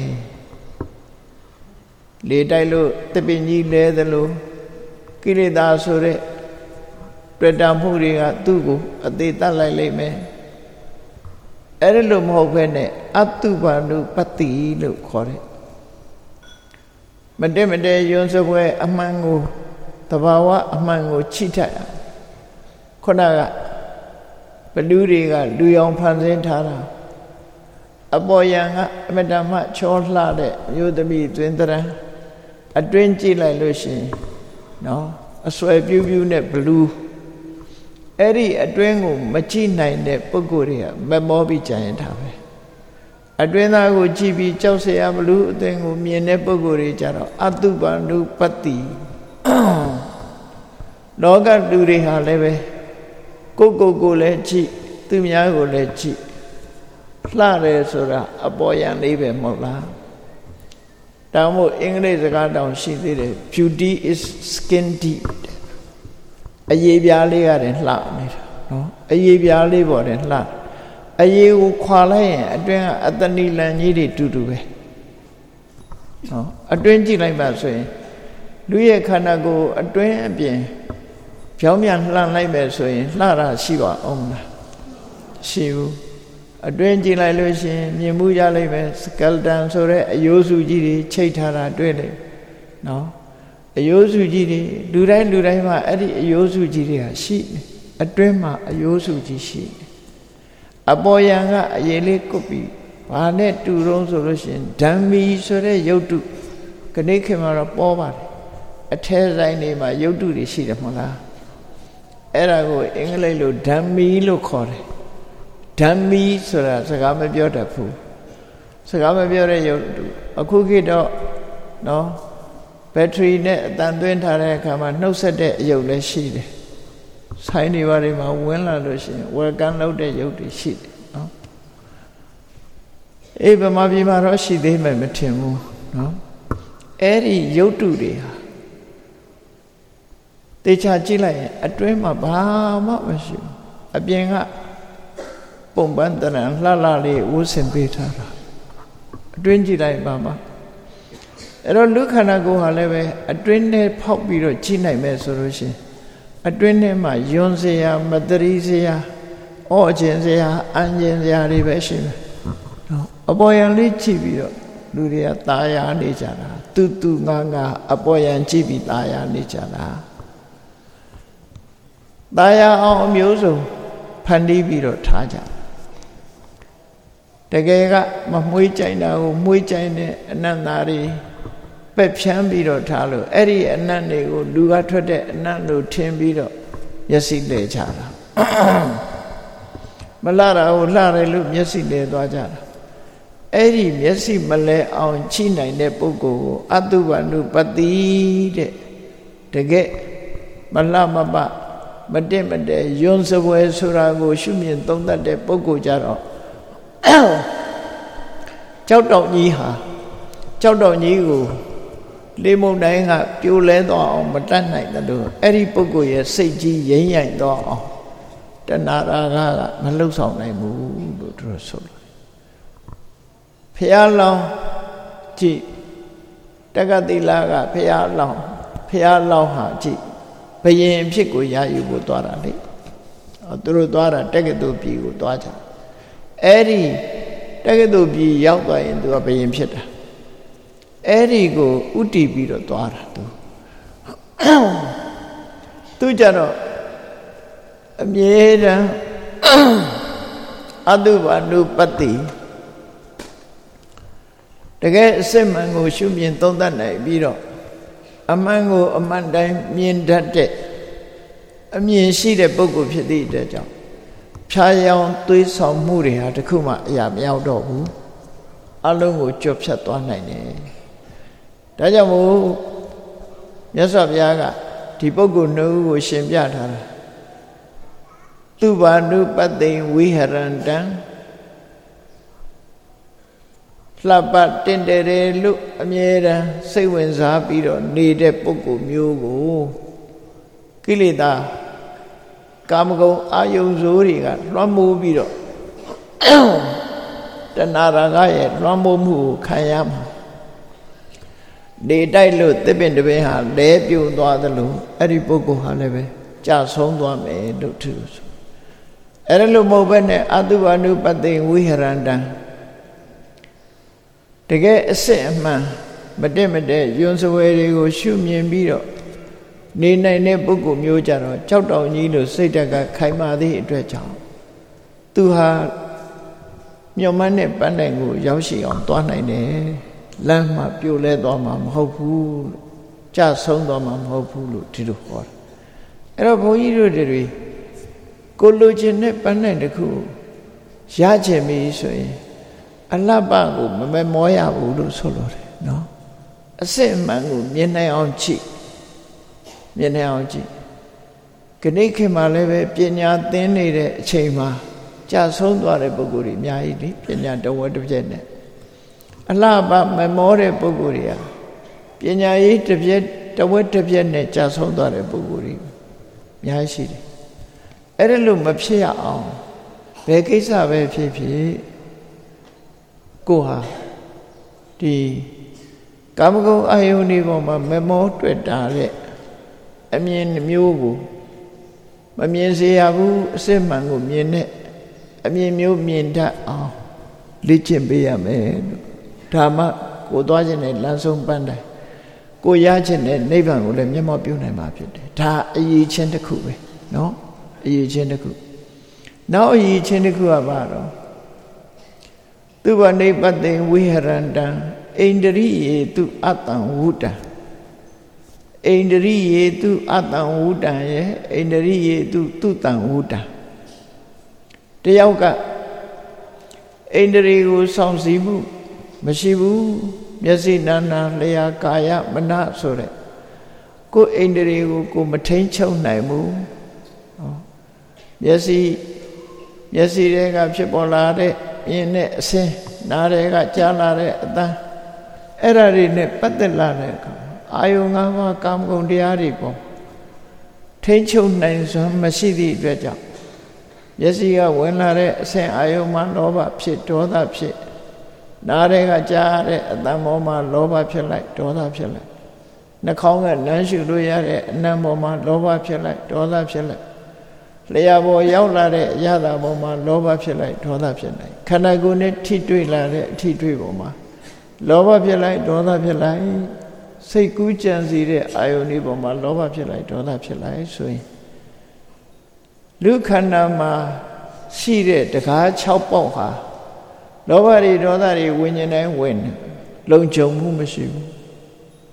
S1: လေတိုက်လို့တပင်ကြီးလဲသလိုကိလေသာဆိုတဲ့တွေ့တာမှုတွေကသူ့ကိုအသေးတတ်လိုက်လိမ့်မယ်အဲ့ဒါလို့မဟုတ်ဘဲနဲ့အတုဘာနုပတ္တိလို့ခေါ်တယ်မတည့်မတည့်ယွန်းစပွဲအမှန်ကိုတဘာဝအမှန်ကိုချိထရခုနကဘလူးတွေကလူရောင်ဖန်ဆင်းထားတာအပေါ်ယံကအမတမချောလှတဲ့မျိုးသမီးသွင်းတရံအတွင်းကြည့်လိုက်လို့ရှိရင်နော်အစွဲပြူးပြူးနဲ့ဘလူးအဲ့ဒီအတွင်းကိုမကြည့်နိုင်တဲ့ပုဂ္ဂိုလ်တွေကမမောပြီးကြံရင်ထားပဲအတွင်းသားကိုကြည့်ပြီးကြောက်เสียဘလူးအသွင်ကိုမြင်တဲ့ပုဂ္ဂိုလ်တွေကြတော့အတုပနုပတ္တိလောကလူတွေဟာလည်းပဲကိုယ်ကိုယ်ကိုလည်းကြည့်သူများကိုလည်းကြည့်လှတယ်ဆိုတာအပေါ်ယံလေးပဲမဟုတ်လားဒါမို့အင်္ဂလိပ်စကားတောင်ရှိသေးတယ် beauty is skin deep အရေးပြားလေးရတယ်လှနေတာနော်အရေးပြားလေးပေါ်တယ်လှအရေးကိုခွာလိုက်ရင်အတွင်းကအတဏီလန်ကြီးတွေတူတူပဲနော်အတွင်းကြည့်လိုက်ပါဆိုရင်လူရဲ့ခန္ဓာကိုယ်အတွင်းအပြင်ဖြောင်းပြန်လှန်လိုက်မယ်ဆိုရင်လှတာရှိပါအောင်လားရှိဘူးအတွင်းကြည့်လိုက်လို့ရှိရင်မြင်မှုရလိမ့်မယ်စကယ်တန်ဆိုတဲ့အယိုးစုကြီးတွေချိတ်ထားတာတွေ့လိမ့်နော်အယိုးစုကြီးတွေလူတိုင်းလူတိုင်းမှာအဲ့ဒီအယိုးစုကြီးတွေကရှိနေအတွင်းမှာအယိုးစုကြီးရှိနေအပေါ်ယံကအရေးလေးကုတ်ပြီးဘာနဲ့တူတုံးဆိုလို့ရှိရင်ဓမ္မီဆိုတဲ့ယုတ်တုခဏခေတ်မှာတော့ပေါ်ပါတယ်အထဲဆိုင်တွေမှာယုတ်တုတွေရှိတယ်မဟုတ်လားအဲ့ဒါကိုအင်္ဂလိပ်လိုဓမ္မီလို့ခေါ်တယ်ဓမ္မီဆိုတာစကားမပြောတတ်ဘူးစကားမပြောတဲ့ယုတ်တုအခုခေတ်တော့နော်ဘက်ထရီနဲ့အတန်သွင်းထားတဲ့အခါမှာနှုတ်ဆက်တဲ့အယုတ်လည်းရှိတယ်ဆိုင်တွေဘာတွေမှာဝင်လာလို့ရှိရင်ဝယ်ကန်လုပ်တဲ့ယုတ်တွေရှိတယ်နော်အေးဗမာပြည်မှာတော့ရှိသေးမယ်မထင်ဘူးနော်အဲ့ဒီယုတ်တုတွေဟာတေချာကြည့်လိုက်ရင်အတွင်းမှာဘာမှမရှိဘူးအပြင်ကပုံပန်းတရံလှလှလေးဝှစင်ပေးထားတာအတွင်းကြည့်လိုက်ပါမှာအဲ့တော့လူခန္ဓာကိုယ်ဟာလည်းပဲအတွင်းနဲ့ဖောက်ပြီးတော့ကြည့်နိုင်မယ်ဆိုလို့ရှိရင်အတွင်းထဲမှာယွန်းစရာမတရီစရာအော့ခြင်းစရာအန်ခြင်းစရာတွေပဲရှိမယ်နော်အပေါ်ယံလေးကြည့်ပြီးတော့လူတွေကตาရနေကြတာတူတူငါငါအပေါ်ယံကြည့်ပြီးตาရနေကြတာตาရအောင်အမျိုးစုံဖန်တီးပြီးတော့ထားကြတကယ်ကမမွေးကြိုင်တာကိုမွေးကြိုင်တဲ့အနန္တာတွေပက်ဖြန်းပြီးတော့ထားလို့အဲ့ဒီအနတ်တွေကိုလူကထွက်တဲ့အနတ်လို့ထင်ပြီးတော့မျက်စိလဲချတာမလှတာကိုလှတယ်လို့မျက်စိလဲသွားကြတာအဲ့ဒီမျက်စိမလဲအောင်ချိနိုင်တဲ့ပုဂ္ဂိုလ်ကိုအတုပနုပတိတဲ့တကယ်မလှမပမတက်မတဲယွန်းစပွဲဆိုတာကိုရှုမြင်သုံးသပ်တဲ့ပုဂ္ဂိုလ်ကြတော့ကြောက်တောင်ကြီးဟာကြောက်တောင်ကြီးကိုလေမုန်တိုင်းကပြိုလဲသွားအောင်မတတ်နိုင်တယ်လို့အဲ့ဒီပုဂ္ဂိုလ်ရဲ့စိတ်ကြီးရိမ့်ရိုင်သွားအောင်တဏှာရာဂကမလှုပ်ဆောင်နိုင်ဘူးလို့သူတို့ဆိုလို့ဖះလောင်းကြည့်တက္ကသီလကဖះလောင်းဖះလောင်းဟာကြည့်ဘယင်အဖြစ်ကိုရယူဖို့သွားတာလေသူတို့သွားတာတက္ကသိုလ်ပြည်ကိုသွားကြအဲ့ဒီတက္ကသိုလ်ပြည်ရောက်သွားရင်သူကဘယင်ဖြစ်တာအဲ့ဒီကိုဥတီပြီးတော့သွားတာသူသူကြတော့အမြဲတမ်းအတုပါနုပတ္တိတကယ်အစစ်မှန်ကိုရှုမြင်သုံးသပ်နိုင်ပြီးတော့အမှန်ကိုအမှန်တိုင်းမြင်တတ်တဲ့အမြင်ရှိတဲ့ပုဂ္ဂိုလ်ဖြစ်သည့်အတွက်ကြောင့်ဖြာယောင်သွေးဆောင်မှုတွေဟာတခုမှအရာမရောက်တော့ဘူးအလုံးကိုကြော့ဖြတ်သွားနိုင်တယ်ဒါကြောင့်မို့မြတ်စွာဘုရားကဒီပုဂ္ဂိုလ်နှုတ်ကိုရှင်းပြထားတာသူဘာနုပတ္တိဝိဟရန္တံလှပတင်တယ်လို့အမြဲတမ်းစိတ်ဝင်စားပြီးတော့နေတဲ့ပုဂ္ဂိုလ်မျိုးကိုကိလေသာကာမဂုဏ်အာယုံစိုးတွေကလွှမ်းမိုးပြီးတော့တဏှာရာဂရဲ့လွှမ်းမိုးမှုကိုခံရမှာနေတိုက်လို့သစ်ပင်တစ်ပင်ဟာလဲပြိုသွားသလိုအဲ့ဒီပုဂ္ဂိုလ်ဟာလည်းပဲကြာဆုံးသွားမယ်လို့သူဆိုအဲ့ဒါလို့မဟုတ်ဘဲနဲ့အတုပါနုပတ္တိဝိဟရန္တံတကယ်အစစ်အမှန်မတက်မတဲ့ယွန်းစဝဲတွေကိုရှုမြင်ပြီးတော့နေနိုင်တဲ့ပုဂ္ဂိုလ်မျိုးကြတော့ကြောက်တောင်ကြီးလို့စိတ်ဓာတ်ကခိုင်မာသည့်အတွက်ကြောင့်သူဟာမျောမှန်းတဲ့ပန်းတိုင်ကိုရောက်ရှိအောင်သွားနိုင်တယ်လမ်းမှာပြိုလဲသွားမှာမဟုတ်ဘူးလို့ကြဆုံးသွားမှာမဟုတ်ဘူးလို့ဒီလိုဟောတယ်အဲ့တော့ဘုန်းကြီးတို့တွေကိုလိုချင်တဲ့ပန်းတိုင်တစ်ခုရချင်ပြီဆိုရင်အလပကိုမမမောရဘူးလို့ဆိုလိုတယ်နော်အစစ်အမှန်ကိုမြင်နိုင်အောင်ကြည့်မြင်နိုင်အောင်ကြည့်ခဏခေတ်မှာလည်းပဲပညာသင်နေတဲ့အချိန်မှာကြာဆုံးသွားတဲ့ပုဂ္ဂိုလ်တွေအများကြီးလေပညာတဝက်တစ်ပြည့်နဲ့အလှပမမောတဲ့ပုဂ္ဂိုလ်တွေကပညာရေးတစ်ပြည့်တဝက်တစ်ပြည့်နဲ့ကြာဆုံးသွားတဲ့ပုဂ္ဂိုလ်တွေအများကြီးရှိတယ်အဲ့ဒါလို့မဖြစ်ရအောင်ဘယ်ကိစ္စပဲဖြစ်ဖြစ်ကိုဟာဒီကာမဂုဏ်အာယုန်ဒီပေါ်မှာမမောတွေ့တာတဲ့အမြင်မျိုးကိုမမြင်စေရဘူးအစစ်မှန်ကိုမြင်တဲ့အမြင်မျိုးမြင်တတ်အောင်လေ့ကျင့်ပေးရမယ်လို့ဒါမှကိုသွားခြင်းနဲ့လမ်းဆုံးပန်းတိုင်းကိုရခြင်းနဲ့နိဗ္ဗာန်ကိုလည်းမျက်မှောက်ပြုနိုင်မှာဖြစ်တယ်ဒါအရေးချင်းတစ်ခုပဲနော်အရေးချင်းတစ်ခုနောက်အရေးချင်းတစ်ခုကဘာတော့သူဗနိပတ္တိဝိဟရန္တံဣန္ဒရိယေတုအတ္တံဝုတံဣန္ဒရိယေတုအတ္တံဝုတံရဲ့ဣန္ဒရိယေတုတုတံဝုတံတယောက်ကဣန္ဒြေကိုစောင့်စည်းမှုမရှိဘူးမျက်စိနာနာလျှာကာယမနဆိုတဲ့ကိုယ်ဣန္ဒြေကိုကိုမထိန်ချုပ်နိုင်ဘူးမျက်စိမျက်စိတွေကဖြစ်ပေါ်လာတဲ့မြင်တဲ့အဆင်းနားတွေကကြားလာတဲ့အသံအဲ့ဒါတွေနဲ့ပတ်သက်လာတဲ့အခါအာယုံ၅ပါးကာမဂုဏ်တရားတွေပေါ့ထိန်ချုပ်နိုင်စွမ်းမရှိသည့်အတွက်ကြောင့်မျက်စိကဝင်လာတဲ့အဆင်းအာယုံမှာလောဘဖြစ်ဒေါသဖြစ်နားတွေကကြားတဲ့အတန်ပေါ်မှာလောဘဖြစ်လိုက်ဒေါသဖြစ်လိုက်နှာခေါင်းကနမ်းရှုလို့ရတဲ့အနံပေါ်မှာလောဘဖြစ်လိုက်ဒေါသဖြစ်လိုက်လျှာပေါ်ရောက်လာတဲ့အရာသာပေါ်မှာလောဘဖြစ်လိုက်ဒေါသဖြစ်လိုက်ခန္ဓာကိုယ်နဲ့ထိတွေ့လာတဲ့အထိတွေ့ပေါ်မှာလောဘဖြစ်လိုက်ဒေါသဖြစ်လိုက်စိတ်ကူးကြံစီတဲ့အာယုန်ဒီပေါ်မှာလောဘဖြစ်လိုက်ဒေါသဖြစ်လိုက်ဆိုရင်လူခန္ဓာမှာရှိတဲ့တကား၆ပေါက်ဟာလောဘတွေဒေါသတွေဝิญဉာဏ်တိုင်းဝင်လုံခြုံမှုမရှိဘူး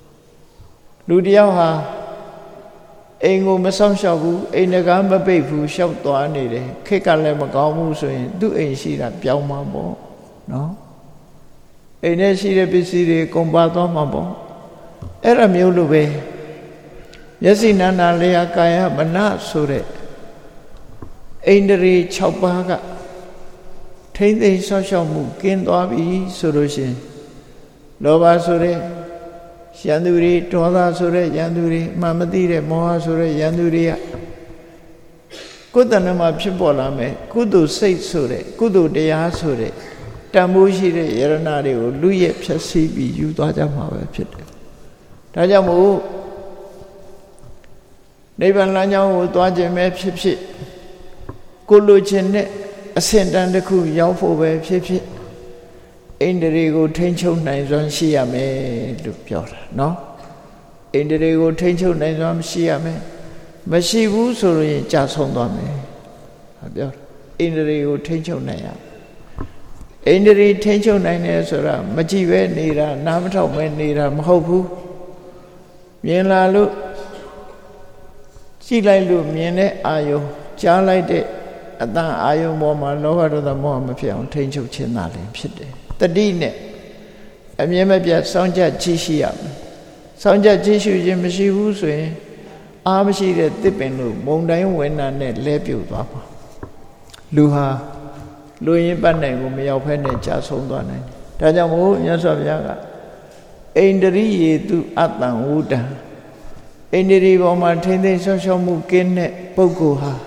S1: လူတယောက်ဟာအိမ်ကိုမဆောင်ရှောက်ဘူးအိမ်ကမပိတ်ဘူးရှောက်သွားနေတယ်ခေတ်ကလည်းမကောင်းဘူးဆိုရင်သူ့အိမ်ရှိတာပြောင်းမှာပေါ့နော်အိမ်ထဲရှိတဲ့ပစ္စည်းတွေကုန်ပါသွားမှာပေါ့အဲ့ဒါမျိုးလိုပဲမျက်စိနာနာလျာကာယမနဆိုတဲ့ဣန္ဒြေ၆ပါးကထိမ့်သိမ်းဆောက်ရှောက်မှုကင်းသွားပြီဆိုလို့ရှိရင်လောဘဆိုတဲ့ရန်သူတွေဒေါသဆိုတဲ့ရန်သူတွေမှမသိတဲ့မောဟဆိုတဲ့ရန်သူတွေကကိုယ်တဏ္ဍမှာဖြစ်ပေါ်လာမယ်ကုသိုလ်စိတ်ဆိုတဲ့ကုသိုလ်တရားဆိုတဲ့တန်ဖိုးရှိတဲ့ယရဏတွေကိုလူရဲ့ဖြည့်ဆည်းပြီးယူသွားကြမှာပဲဖြစ်တယ်ဒါကြောင့်မို့နိဗ္ဗာန်လမ်းကြောင်းကိုသွားခြင်းပဲဖြစ်ဖြစ်ကိုလိုချင်တဲ့အဆင့်တန်းတစ်ခုရောက်ဖို့ပဲဖြစ်ဖြစ်ဣန္ဒြေကိုထိန်းချုပ်နိုင်စွမ်းရှိရမယ်လို့ပြောတာနော်ဣန္ဒြေကိုထိန်းချုပ်နိုင်စွမ်းရှိရမယ်မရှိဘူးဆိုရင်ကြာဆုံးသွားမယ်ဟာပြောဣန္ဒြေကိုထိန်းချုပ်နိုင်ရဣန္ဒြေထိန်းချုပ်နိုင်တယ်ဆိုတာမကြည့်ပဲနေတာနားမထောင်ပဲနေတာမဟုတ်ဘူးမြင်လာလို့ကြည့်လိုက်လို့မြင်တဲ့အာယုံကြားလိုက်တဲ့အတန်အာယုံပေါ်မှာလောဘဒေါသမောဟမဖြစ်အောင်ထိန်းချုပ်ခြင်းသာလျှင်ဖြစ်တယ်တတိနဲ့အမြဲမပြတ်စောင့်ကြကြည့်ရှိရမယ်စောင့်ကြကြည့်ရှုခြင်းမရှိဘူးဆိုရင်အားမရှိတဲ့တစ်ပင်လို့မုံတိုင်းဝင်တာနဲ့လဲပြုတ်သွားမှာလူဟာလူရင်းပတ်နိုင်ကိုမရောက်ဖက်နဲ့ကြာဆုံးသွားနိုင်တယ်ဒါကြောင့်မို့မြတ်စွာဘုရားကဣန္ဒြိယေတုအတ္တံဝုဒံဣန္ဒြေပေါ်မှာထိမ့်သိမ်းဆောက်ရှောက်မှုကင်းတဲ့ပုဂ္ဂိုလ်ဟာ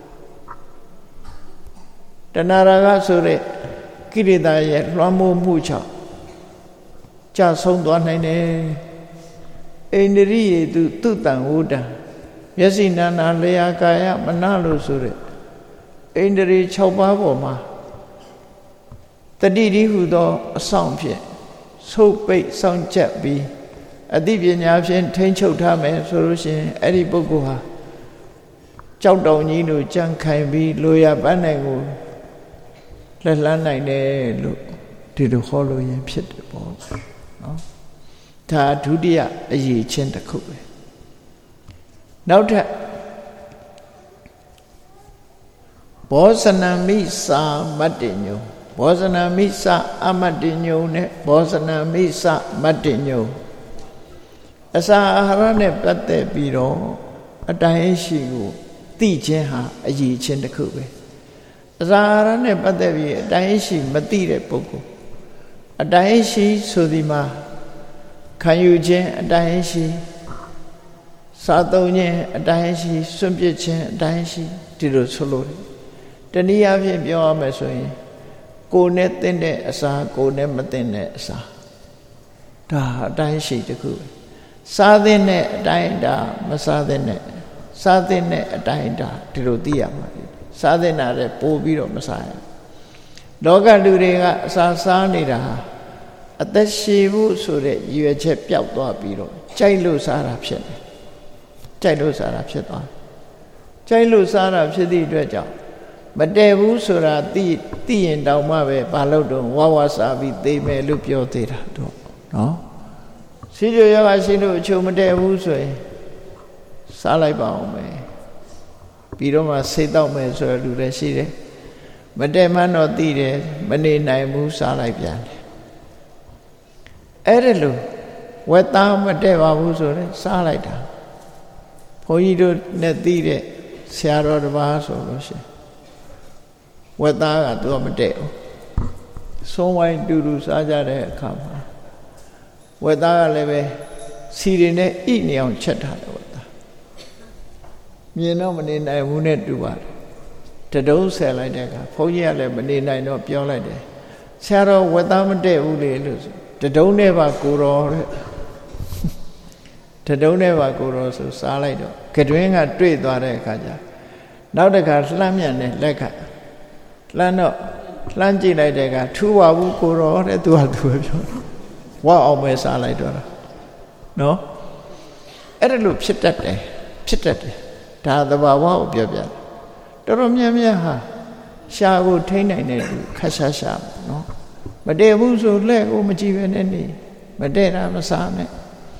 S1: တဏှာရာဂဆိုတဲ့ကိလေသာရဲ့လွှမ်းမိုးမှုကြောင့်ကြာဆုံးသွားနိုင်တယ်ဣန္ဒြိယေတုတုတံဝုဒံမျက်စိနာနာလျာကာယမနလို့ဆိုတဲ့ဣန္ဒြေ၆ပါးပေါ်မှာတတိတိဟုသောအဆောင်ဖြင့်ဆုပ်ပိတ်ဆောင်ချက်ပြီးအသိပညာဖြင့်ထိန်းချုပ်ထားမယ်ဆိုလို့ရှိရင်အဲ့ဒီပုဂ္ဂိုလ်ဟာကြောက်တောင်ကြီးတို့ကြံ့ခိုင်ပြီးလိုရပန်းနိုင်ကိုလက်လှမ်းနိုင်တယ်လို့ဒီလိုဟောလို့ရင်ဖြစ်တယ်ပေါ့နော်ဒါဒုတိယအရေးချင်းတစ်ခုပဲနောက်ထပ်ဘောဇနမိစာမတ္တညုဘောဇနမိစာအမတ္တညုနဲ့ဘောဇနမိစာမတ္တညုအစာအာဟာရနဲ့ပတ်သက်ပြီးတော့အတိုင်းရှိကိုသိခြင်းဟာအရေးချင်းတစ်ခုပဲအစာအာဟာရနဲ့ပတ်သက်ပြီးအတိုင်းရှိမသိတဲ့ပုဂ္ဂိုလ်အတိုင်းရှိဆိုဒီမှာခံယူခြင်းအတိုင်းရှိစားသုံးခြင်းအတိုင်းရှိစွန့်ပစ်ခြင်းအတိုင်းရှိဒီလိုဆိုလို့တနည်းအားဖြင့်ပြောရမယ်ဆိုရင်ကိုယ်နဲ့သင့်တဲ့အစာကိုယ်နဲ့မသင့်တဲ့အစာဒါအတိုင်းရှိတစ်ခုပဲစားသင့်တဲ့အတိုင်းဒါမစားသင့်တဲ့စားသင့်တဲ့အတိုင်းဒါဒီလိုသိရမှာစားသင့်တာလည်းပို့ပြီးတော့မစားရလောကလူတွေကအစာစားနေတာဟာအသက်ရှည်ဖို့ဆိုတဲ့ရည်ရွယ်ချက်ပျောက်သွားပြီးတော့ကြိုက်လို့စားတာဖြစ်တယ်ကြိုက်လို့စားတာဖြစ်သွားကြိုက်လို့စားတာဖြစ်သည့်အတွက်ကြောင့်မတည့်ဘူးဆိုတာသိသိရင်တောင်မှပဲဘာလို့တော့ဝါဝါစားပြီးသိမယ်လို့ပြောသေးတာတော့နော်ရှိကြရောဂါရှိလို့အချို့မတည့်ဘူးဆိုရင်စားလိုက်ပါအောင်မယ်ပြီးတော့မှစိတ်တော့မယ်ဆိုရလူလည်းရှိတယ်မတည့်မှတော့သိတယ်မနေနိုင်ဘူးစားလိုက်ပြန်တယ်အဲ့ဒါလို့ဝက်သားမတည့်ပါဘူးဆိုရင်စားလိုက်တာဘုန်းကြီးတို့နဲ့သိတဲ့ဆရာတော်တစ်ပါးဆိုလို့ရှိရင်ဝက်သားကသူကမတည့်ဘူးဆုံးဝိုင်းတူတူစားကြတဲ့အခါမှာဝက်သားကလည်းပဲစီတွေနဲ့ဣနေအောင်ချက်ထားတယ်ဝက်သားမြင်တော့မနေနိုင်ဘူးနဲ့တူပါတယ်တတုံးဆယ်လိုက်တဲ့အခါဘုန်းကြီးကလည်းမနေနိုင်တော့ပြောလိုက်တယ်ဆရာတော်ဝက်သားမတည့်ဘူးလေလို့တတုံးနဲ့ပါကိုတော်တဲ့တတုံးနဲ့ပါကိုတော်ဆိုစားလိုက်တော့ကတွင်းကတွေ့သွားတဲ့အခါကျနောက်တစ်ခါလှမ်းမြန်တဲ့လက်ကလှမ်းတော့လှမ်းကြည့်လိုက်တဲ့အခါထူပါဘူးကိုတော်တဲ့သူကသူပဲပြောဝါအောင်ပဲစားလိုက်တော့နော်အဲ့ဒါလို့ဖြစ်တတ်တယ်ဖြစ်တတ်တယ်ဒါသဘာဝကိုပြောပြတယ်တော်တော်များများဟာရှားကိုထိန်းနိုင်တဲ့လူခက်ရှားရှားနော်မတည့်ဘူးဆိုလက်ကိုမကြည့်ပဲနဲ့နေမတည့်တာမစားနဲ့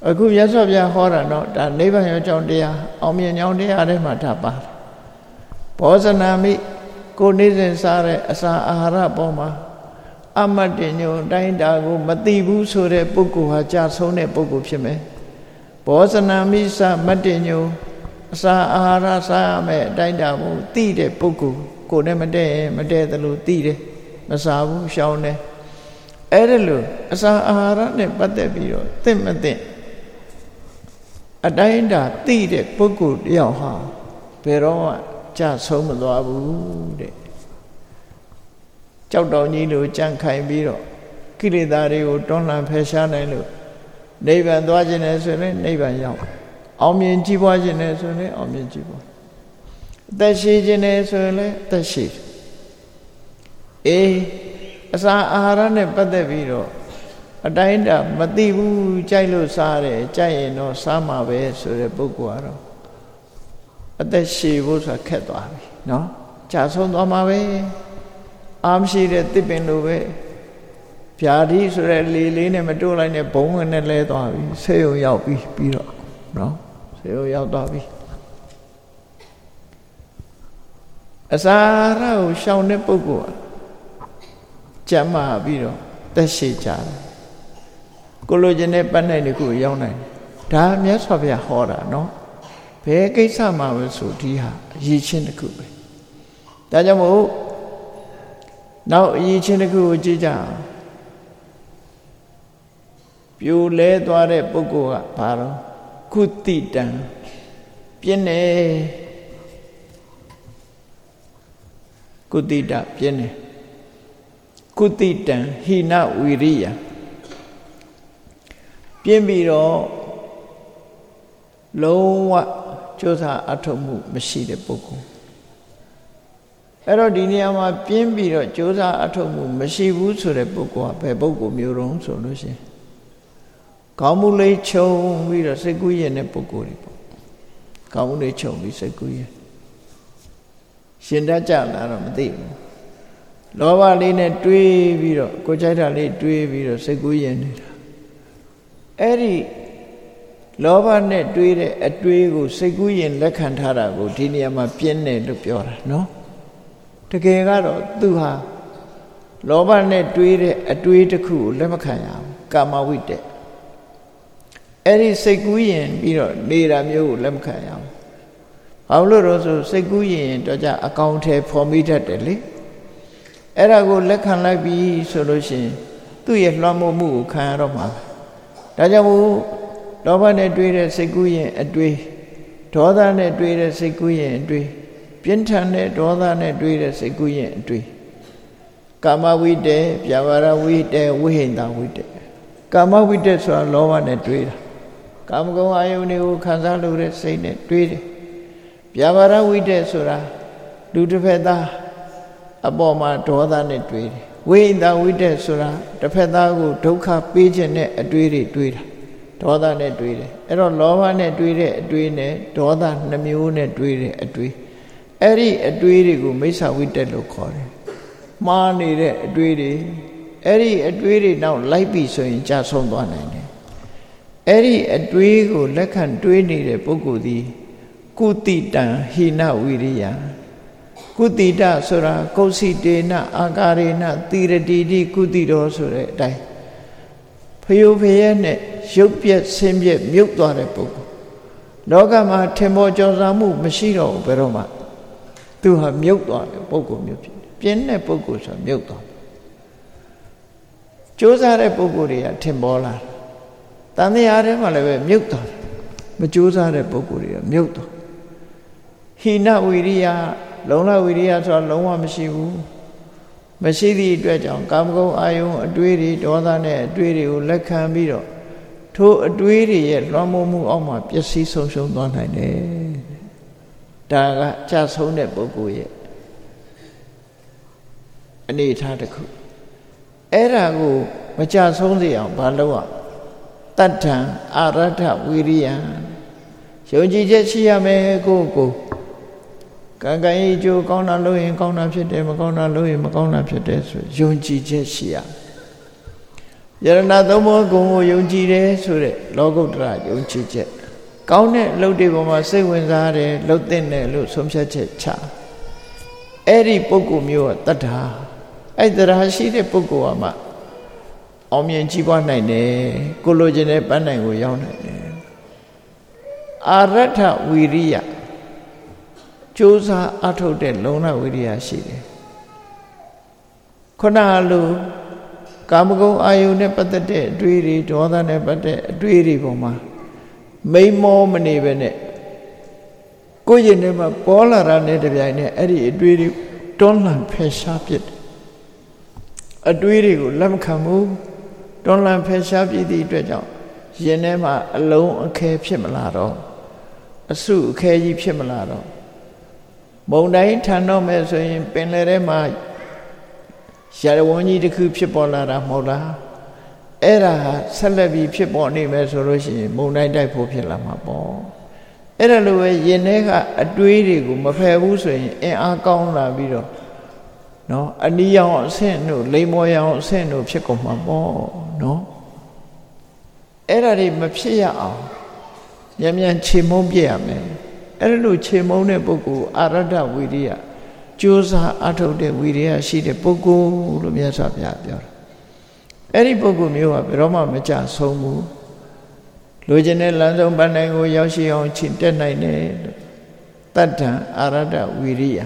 S1: အခုမြတ်စွာဘုရားဟောတာတော့ဒါနိဗ္ဗာန်ရောက်ကြောင်းတရားအောင်မြင်ကြောင်းတရားထဲမှာဒါပါတယ်ဘောဇနာမိကိုနေစဉ်စားတဲ့အစာအာဟာရပေါ်မှာအမတ်တင်ညုံတိုင်းတာကိုမသိဘူးဆိုတဲ့ပုဂ္ဂိုလ်ဟာကြာဆုံးတဲ့ပုဂ္ဂိုလ်ဖြစ်မယ်ဘောဇနာမိစမတ်တင်ညုံအစာအာဟာရစားရမယ်အတိုင်းတာကိုသိတဲ့ပုဂ္ဂိုလ်ကိုနဲ့မတည့်မတည့်သလိုသိတယ်မစားဘူးရှောင်တယ်အဲ့ဒါလို့အစာအာဟာရနဲ့ပတ်သက်ပြီးတော့သင့်မသင့်အတိုင်းတာသိတဲ့ပုဂ္ဂိုလ်တယောက်ဟာဘယ်တော့မှကြာဆုံးမသွားဘူးတဲ့ကြောက်တော်ကြီးလိုကြံ့ခိုင်ပြီးတော့ကိလေသာတွေကိုတွန်းလှန်ဖယ်ရှားနိုင်လို့နိဗ္ဗာန်သွားခြင်းနဲ့ဆိုရင်နိဗ္ဗာန်ရောက်အောင်မြင်ကြီးပွားခြင်းနဲ့ဆိုရင်အောင်မြင်ကြီးပွားအသက်ရှိခြင်းနဲ့ဆိုရင်လည်းအသက်ရှိအေးအစာအာဟာရနဲ့ပတ်သက်ပြီးတော့အတိုင်းတာမသိဘူးကြိုက်လို့စားတယ်ကြိုက်ရင်တော့စားမှာပဲဆိုတဲ့ပုဂ္ဂိုလ်ကတော့အသက်ရှည်ဖို့ဆိုတာခက်သွားပြီနော်ကြာဆုံးသွားမှာပဲအာမရှိတဲ့တစ်ပင်လိုပဲဗျာတိဆိုတဲ့လေလေးနဲ့မတိုးလိုက်နဲ့ဘုံဝင်နဲ့လဲသွားပြီဆေးရုံရောက်ပြီပြီးတော့နော်ဆေးရုံရောက်သွားပြီအစာရကိုရှောင်တဲ့ပုဂ္ဂိုလ်ကျမ်းမာပြီးတော့သက်ရှည်ကြတယ်ကိုလိုချင်တဲ့ပတ်နိုင်တစ်ခုရောက်နိုင်တယ်ဒါမြတ်စွာဘုရားဟောတာနော်ဘယ်ကိစ္စမှာပဲဆိုဒီဟာအရေးချင်းတစ်ခုပဲဒါကြောင့်မို့နောက်အရေးချင်းတစ်ခုကိုကြည့်ကြအောင်ပြိုလဲသွားတဲ့ပုဂ္ဂိုလ်ကဘာတော့ကုတိတံပြင်းနေကုတိတပြင်းနေကုတိတံဟိနဝီရိယပြင်းပြီးတော့လုံးဝကြိုးစားအထောက်မှုမရှိတဲ့ပုဂ္ဂိုလ်အဲ့တော့ဒီနေရာမှာပြင်းပြီးတော့ကြိုးစားအထောက်မှုမရှိဘူးဆိုတဲ့ပုဂ္ဂိုလ်ကဘယ်ပုဂ္ဂိုလ်မျိုးတုံးဆိုလို့ရှိရင်ကောင်းမှုလေးခြုံပြီးတော့စိတ်ကူးရင်တဲ့ပုဂ္ဂိုလ်တွေပေါ့ကောင်းမှုလေးခြုံပြီးစိတ်ကူးရင်ရှင်တတ်ကြလားတော့မသိဘူးလောဘလေးနဲ့တွေးပြီးတော့ကိုကြိုက်တာလေးတွေးပြီးတော့စိတ်ကူးရင်နေတာအဲ့ဒီလောဘနဲ့တွေးတဲ့အတွေးကိုစိတ်ကူးရင်လက်ခံထားတာကိုဒီနေရာမှာပြင်းတယ်လို့ပြောတာနော်တကယ်ကတော့သူဟာလောဘနဲ့တွေးတဲ့အတွေးတစ်ခုကိုလက်မခံရဘူးကာမဝိတ္တအဲ့ဒီစိတ်ကူးရင်ပြီးတော့နေတာမျိုးကိုလက်မခံရဘူးဘာလို့လို့ဆိုစိတ်ကူးရင်တော့ကြအကောင်ထဲဖော်မိတတ်တယ်လေအဲ့ဒါကိုလက်ခံလိုက်ပြီဆိုလို့ရှိရင်သူ့ရဲ့လွှမ်းမိုးမှုကိုခံရတော့မှာဒါကြောင့်မို့လောဘနဲ့တွေးတဲ့စိတ်ကူးရင်အတွေးဒေါသနဲ့တွေးတဲ့စိတ်ကူးရင်အတွေးပြင်းထန်တဲ့ဒေါသနဲ့တွေးတဲ့စိတ်ကူးရင်အတွေးကာမဝိတ္တပြဘာရဝိတ္တဝိဟိန္တဝိတ္တကာမဝိတ္တဆိုတာလောဘနဲ့တွေးတာကာမဂုဏ်အာယုန်တွေကိုခံစားလို့တဲ့စိတ်နဲ့တွေးတယ်ပြဘာရဝိတ္တဆိုတာလူတစ်ဖက်သားအပေါ်မှာဒေါသနဲ့တွေးတယ်ဝိဟိန္တဝိတ္တဆိုတာတစ်ဖက်သားကိုဒုက္ခပေးခြင်းနဲ့အတွေးတွေတွေးတာဒေါသနဲ့တွေးတယ်အဲ့တော့လောဘနဲ့တွေးတဲ့အတွေးနဲ့ဒေါသနှမျိုးနဲ့တွေးတဲ့အတွေးအဲ့ဒီအတွေးတွေကိုမိစ္ဆာဝိတ္တလို့ခေါ်တယ်မှားနေတဲ့အတွေးတွေအဲ့ဒီအတွေးတွေနောက်လိုက်ပြီဆိုရင်ကြာဆုံးသွားနိုင်တယ်အဲ့ဒီအတွေးကိုလက်ခံတွေးနေတဲ့ပုဂ္ဂိုလ်သည်ကုတိတံဟိနဝိရိယကုတိတဆိုတာကုသိတေနအာကာရေနတိရတိတိကုတိတော်ဆိုတဲ့အတိုင်းဖယုဖယဲနဲ့ရုပ်ပြက်ဆင်းပြက်မြုပ်သွားတဲ့ပုဂ္ဂိုလ်လောကမှာထင်ပေါ်ကြော်စားမှုမရှိတော့ဘူးဘယ်တော့မှသူဟာမြုပ်သွားတယ်ပုဂ္ဂိုလ်မျိုးဖြစ်တယ်ပြင်းတဲ့ပုဂ္ဂိုလ်ဆိုမြုပ်သွားတယ်ကြိုးစားတဲ့ပုဂ္ဂိုလ်တွေကထင်ပေါ်လာတန်တရားထဲမှာလည်းပဲမြုပ်သွားတယ်မကြိုးစားတဲ့ပုဂ္ဂိုလ်တွေကမြုပ်သွားဟိနဝိရိယလုံလဝိရိယဆိုတာလုံးဝမရှိဘူးမရှိသည့်အတွက်ကြောင့်ကာမဂုဏ်အာယုန်အတွေးတွေဒေါသနဲ့အတွေးတွေကိုလက်ခံပြီးတော့ထိုအတွေးတွေရဲ့လွှမ်းမိုးမှုအောက်မှာပျက်စီးဆုံးရှုံးသွားနိုင်တယ်ဒါကကြဆုံးတဲ့ပုဂ္ဂိုလ်ရဲ့အနေအထားတစ်ခုအဲ့ဒါကိုမကြဆုံးစေအောင်ဘာလုပ်ရတတ္ထံအာရထဝိရိယယုံကြည်ချက်ရှိရမယ်ကိုယ့်ကိုယ်ကံကံဤကျိုးကောင်းတာလုပ်ရင်ကောင်းတာဖြစ်တယ်မကောင်းတာလုပ်ရင်မကောင်းတာဖြစ်တယ်ဆိုယုံကြည်ချက်ရှိရယရဏသုံးပါးကိုယုံကြည်တယ်ဆိုတဲ့လောကုတ္တရာယုံကြည်ချက်ကောင်းတဲ့အလုပ်တွေပေါ်မှာစိတ်ဝင်စားတယ်လှုပ်တဲ့တယ်လို့ဆုံးဖြတ်ချက်ချအဲ့ဒီပုဂ္ဂိုလ်မျိုးကတတ္ထာအဲ့တရာရှိတဲ့ပုဂ္ဂိုလ်ကမှအောင်မြင်ကြီးပွားနိုင်တယ်ကိုလိုချင်တဲ့ပန်းနိုင်ကိုရောက်နိုင်တယ်အာရထဝီရိယကြိုးစားအထုတ်တဲ့လုံလဝိရိယရှိတယ်ခုနလိုကာမဂုဏ်အာယုန်နဲ့ပတ်သက်တဲ့အတွေ့အကြုံဒေါသနဲ့ပတ်သက်အတွေ့အကြုံပေါ်မှာမိမောမနေပဲနဲ့ကိုယ့်ရင်ထဲမှာပေါ်လာတာနဲ့တပြိုင်နက်အဲ့ဒီအတွေ့အကြုံတွန်းလှန်ဖယ်ရှားပြစ်တယ်အတွေ့အကြုံကိုလက်မခံဘူးတွန်းလှန်ဖယ်ရှားပြစ်သည့်အတွက်ကြောင့်ရင်ထဲမှာအလုံးအခဲဖြစ်မလာတော့အစုအခဲကြီးဖြစ်မလာတော့မုံတိုင်းထန်တော့မယ်ဆိုရင်ပင်လယ်ထဲမှာရာဝန်းကြီးတစ်ခုဖြစ်ပေါ်လာတာမဟုတ်လားအဲ့ဒါဆက်လက်ပြီးဖြစ်ပေါ်နေမယ်ဆိုလို့ရှိရင်မုံတိုင်းတိုက်ဖို့ဖြစ်လာမှာပေါ့အဲ့ဒါလိုပဲရင်ထဲကအတွေးတွေကိုမဖယ်ဘူးဆိုရင်အင်အားကောင်းလာပြီးတော့နော်အနီးရောင်အဆင့်တို့လိမ္မောရောင်အဆင့်တို့ဖြစ်ကုန်မှာပေါ့နော်အဲ့ဒါတွေမဖြစ်ရအောင်ညံ့ညံ့ခြေမုံပြရမယ်အဲ့ဒါလိုခြေမုံတဲ့ပုဂ္ဂိုလ်အာရထဝိရိယကြိုးစားအထုတ်တဲ့ဝိရိယရှိတဲ့ပုဂ္ဂိုလ်လို့မြတ်စွာဘုရားပြောတာအဲ့ဒီပုဂ္ဂိုလ်မျိုးကဘယ်တော့မှမကြဆုံးဘူးလိုချင်တဲ့လမ်းဆုံးပန်းနိုင်ကိုရောက်ရှိအောင်ချင့်တက်နိုင်တယ်တတ္ထံအာရထဝိရိယ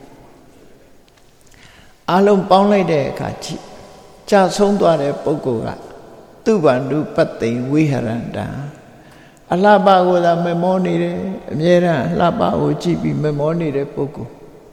S1: အလုံးပေါင်းလိုက်တဲ့အခါကြည့်ကြဆုံးသွားတဲ့ပုဂ္ဂိုလ်ကသူဗန္ဓုပတ္တိဝိဟရန္တံအလှပကိုသာမမောနေတယ်အမြဲတမ်းအလှပကိုကြည့်ပြီးမမောနေတဲ့ပုဂ္ဂိုလ်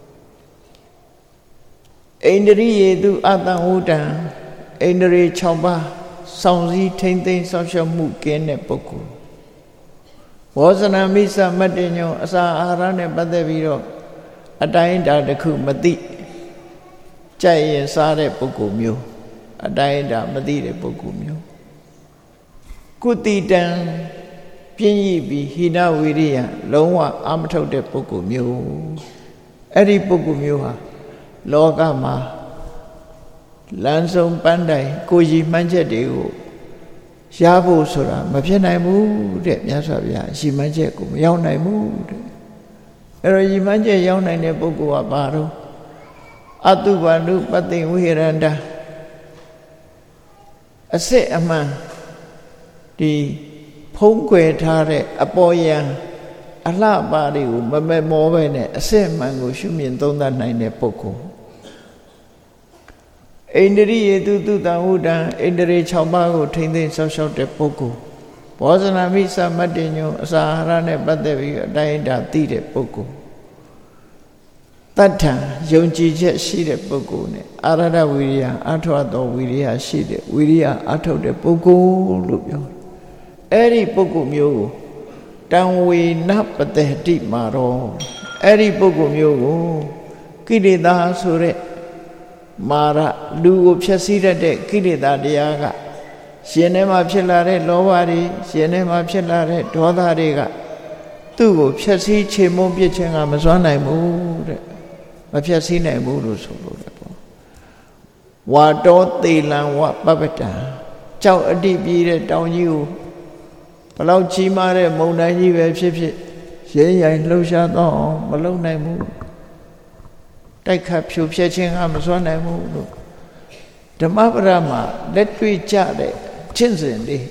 S1: ဣန္ဒြိယေတုအတံဝုတံဣန္ဒြေ၆ပါးစောင့်စည်းထိမ့်သိမ်းစောင့်ရှောက်မှုကင်းတဲ့ပုဂ္ဂိုလ်ဝေါဇနမိစ္ဆမတ္တညောအစာအာဟာရနဲ့ပတ်သက်ပြီးတော့အတိုင်းအတာတစ်ခုမသိကြိုက်ရင်စားတဲ့ပုဂ္ဂိုလ်မျိုးအတိုင်းအတာမသိတဲ့ပုဂ္ဂိုလ်မျိုးကုတိတံပြင်းရည်ပြီးဟိနဝိရိယလုံးဝအာမထုတ်တဲ့ပုဂ္ဂိုလ်မျိုးအဲ့ဒီပုဂ္ဂိုလ်မျိုးဟာလောကမှာလမ်းဆုံးပန်းတိုင်ကိုရည်မှန်းချက်တွေကိုရဖို့ဆိုတာမဖြစ်နိုင်ဘူးတဲ့မြတ်စွာဘုရားရည်မှန်းချက်ကိုမရောက်နိုင်ဘူးတဲ့အဲ့တော့ရည်မှန်းချက်ရောက်နိုင်တဲ့ပုဂ္ဂိုလ်ကဘာတော့အတုဗန္ဓုပတ္တိဝိဟရန္တအစစ်အမှန်ဒီဖုံးကွယ်ထားတဲ့အပေါ်ယံအလှပါတွေကိုမမမောပဲနဲ့အစစ်အမှန်ကိုရှုမြင်သုံးသပ်နိုင်တဲ့ပုဂ္ဂိုလ်ဣန္ဒြိယေတုတုတံဝုတံဣန္ဒြေ၆ပါးကိုထိမ့်သိမ်းဆောက်ရှောက်တဲ့ပုဂ္ဂိုလ်ဘောဇနာမိသမတ္တညောအစာအာဟာရနဲ့ပတ်သက်ပြီးအတိုင်းအတာသိတဲ့ပုဂ္ဂိုလ်တတ္ထံယုံကြည်ချက်ရှိတဲ့ပုဂ္ဂိုလ်နဲ့အာရထဝိရိယအထောက်တော်ဝိရိယရှိတဲ့ဝိရိယအထောက်တဲ့ပုဂ္ဂိုလ်လို့ပြောအဲ့ဒီပုဂ္ဂိုလ်မျိုးကိုတံဝေနပတ္တိမာရောအဲ့ဒီပုဂ္ဂိုလ်မျိုးကိုကိလေသာဆိုတဲ့မာရလူကိုဖျက်ဆီးတတ်တဲ့ကိလေသာတရားကရှင်ထဲမှာဖြစ်လာတဲ့လောဘတွေရှင်ထဲမှာဖြစ်လာတဲ့ဒေါသတွေကသူ့ကိုဖျက်ဆီးချေမှုန်းပြစ်ခြင်းကမစွမ်းနိုင်ဘူးတဲ့မဖျက်ဆီးနိုင်ဘူးလို့ဆိုလို့တယ်ပေါ့ဝါတောသေလံဝပပတံကြောက်အတိပြေးတဲ့တောင်ကြီးကိုဘလောက်ကြီးမားတဲ့မုန်တိုင်းကြီးပဲဖြစ်ဖြစ်ရဲရိုင်လှုပ်ရှားတော့မလုံနိုင်ဘူးတိုက်ခတ်ဖြိုဖျက်ခြင်းကမစွမ်းနိုင်ဘူးလို့ဓမ္မပဒမှာလက်တွေ့ကြတဲ့ကျင့်စဉ်လေး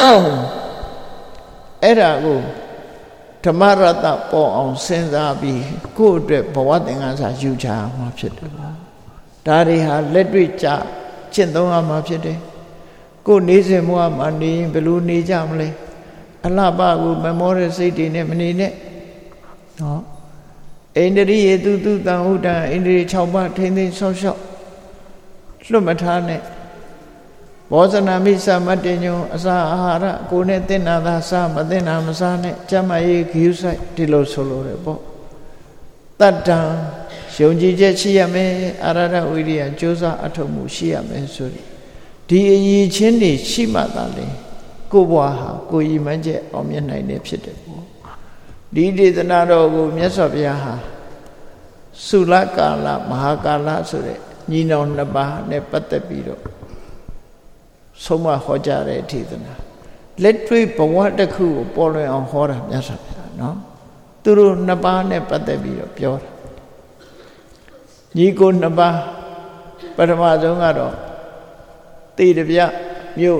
S1: အဲ့ဒါကိုဓမ္မရတ္တပေါ်အောင်စဉ်းစားပြီးကိုယ့်အတွက်ဘဝသင်္ကန်းစာယူချမှာဖြစ်တယ်ပေါ့ဒါတွေဟာလက်တွေ့ကြကျင့်သုံးရမှာဖြစ်တယ်ကိုယ်နေစဉ်ဘဝမှာနေရင်ဘယ်လိုနေကြမလဲအလှပကိုမမောတဲ့စိတ်တွေနဲ့မနေနဲ့နော်ဣန္ဒြိယေတုတုတံဥဒ္ဒံဣန္ဒြေ၆ပါးထိမ့်သိမ်းဆောက်ရှောက်လွတ်မထားနဲ့ဘောဇနာမိသမတ္တညောအစာအာဟာရကိုယ်နဲ့သင်္နာသာစားမသင်္နာမစားနဲ့ကျမရေးဂယုဆိုင်ဒီလိုဆိုလို့ရပေါ့တတ္တံယုံကြည်ချက်ရှိရမယ်အာရထဝိရိယကြိုးစားအထောက်မှုရှိရမယ်ဆိုဒီအရေးချင်းတွေရှိမှသာလေကိုယ်ဘဝဟာကိုယ်ရည်မှန်းချက်အောင်မြင်နိုင်တယ်ဖြစ်တယ်ပေါ့ဒီဒေသနာတော်ကိုမြတ်စွာဘုရားဟာသုလကာလမဟာကာလဆိုတဲ့ညီနောင်နှစ်ပါးနဲ့ပတ်သက်ပြီးတော့ဆုံးမဟောကြားတဲ့ဒေသနာလက်တွေ့ဘဝတစ်ခုကိုပေါ်လွင်အောင်ဟောတာမြတ်စွာဘုရားနော်သူတို့နှစ်ပါးနဲ့ပတ်သက်ပြီးတော့ပြောတာညီကိုနှစ်ပါးပထမဆုံးကတော့တေတပြမြို့က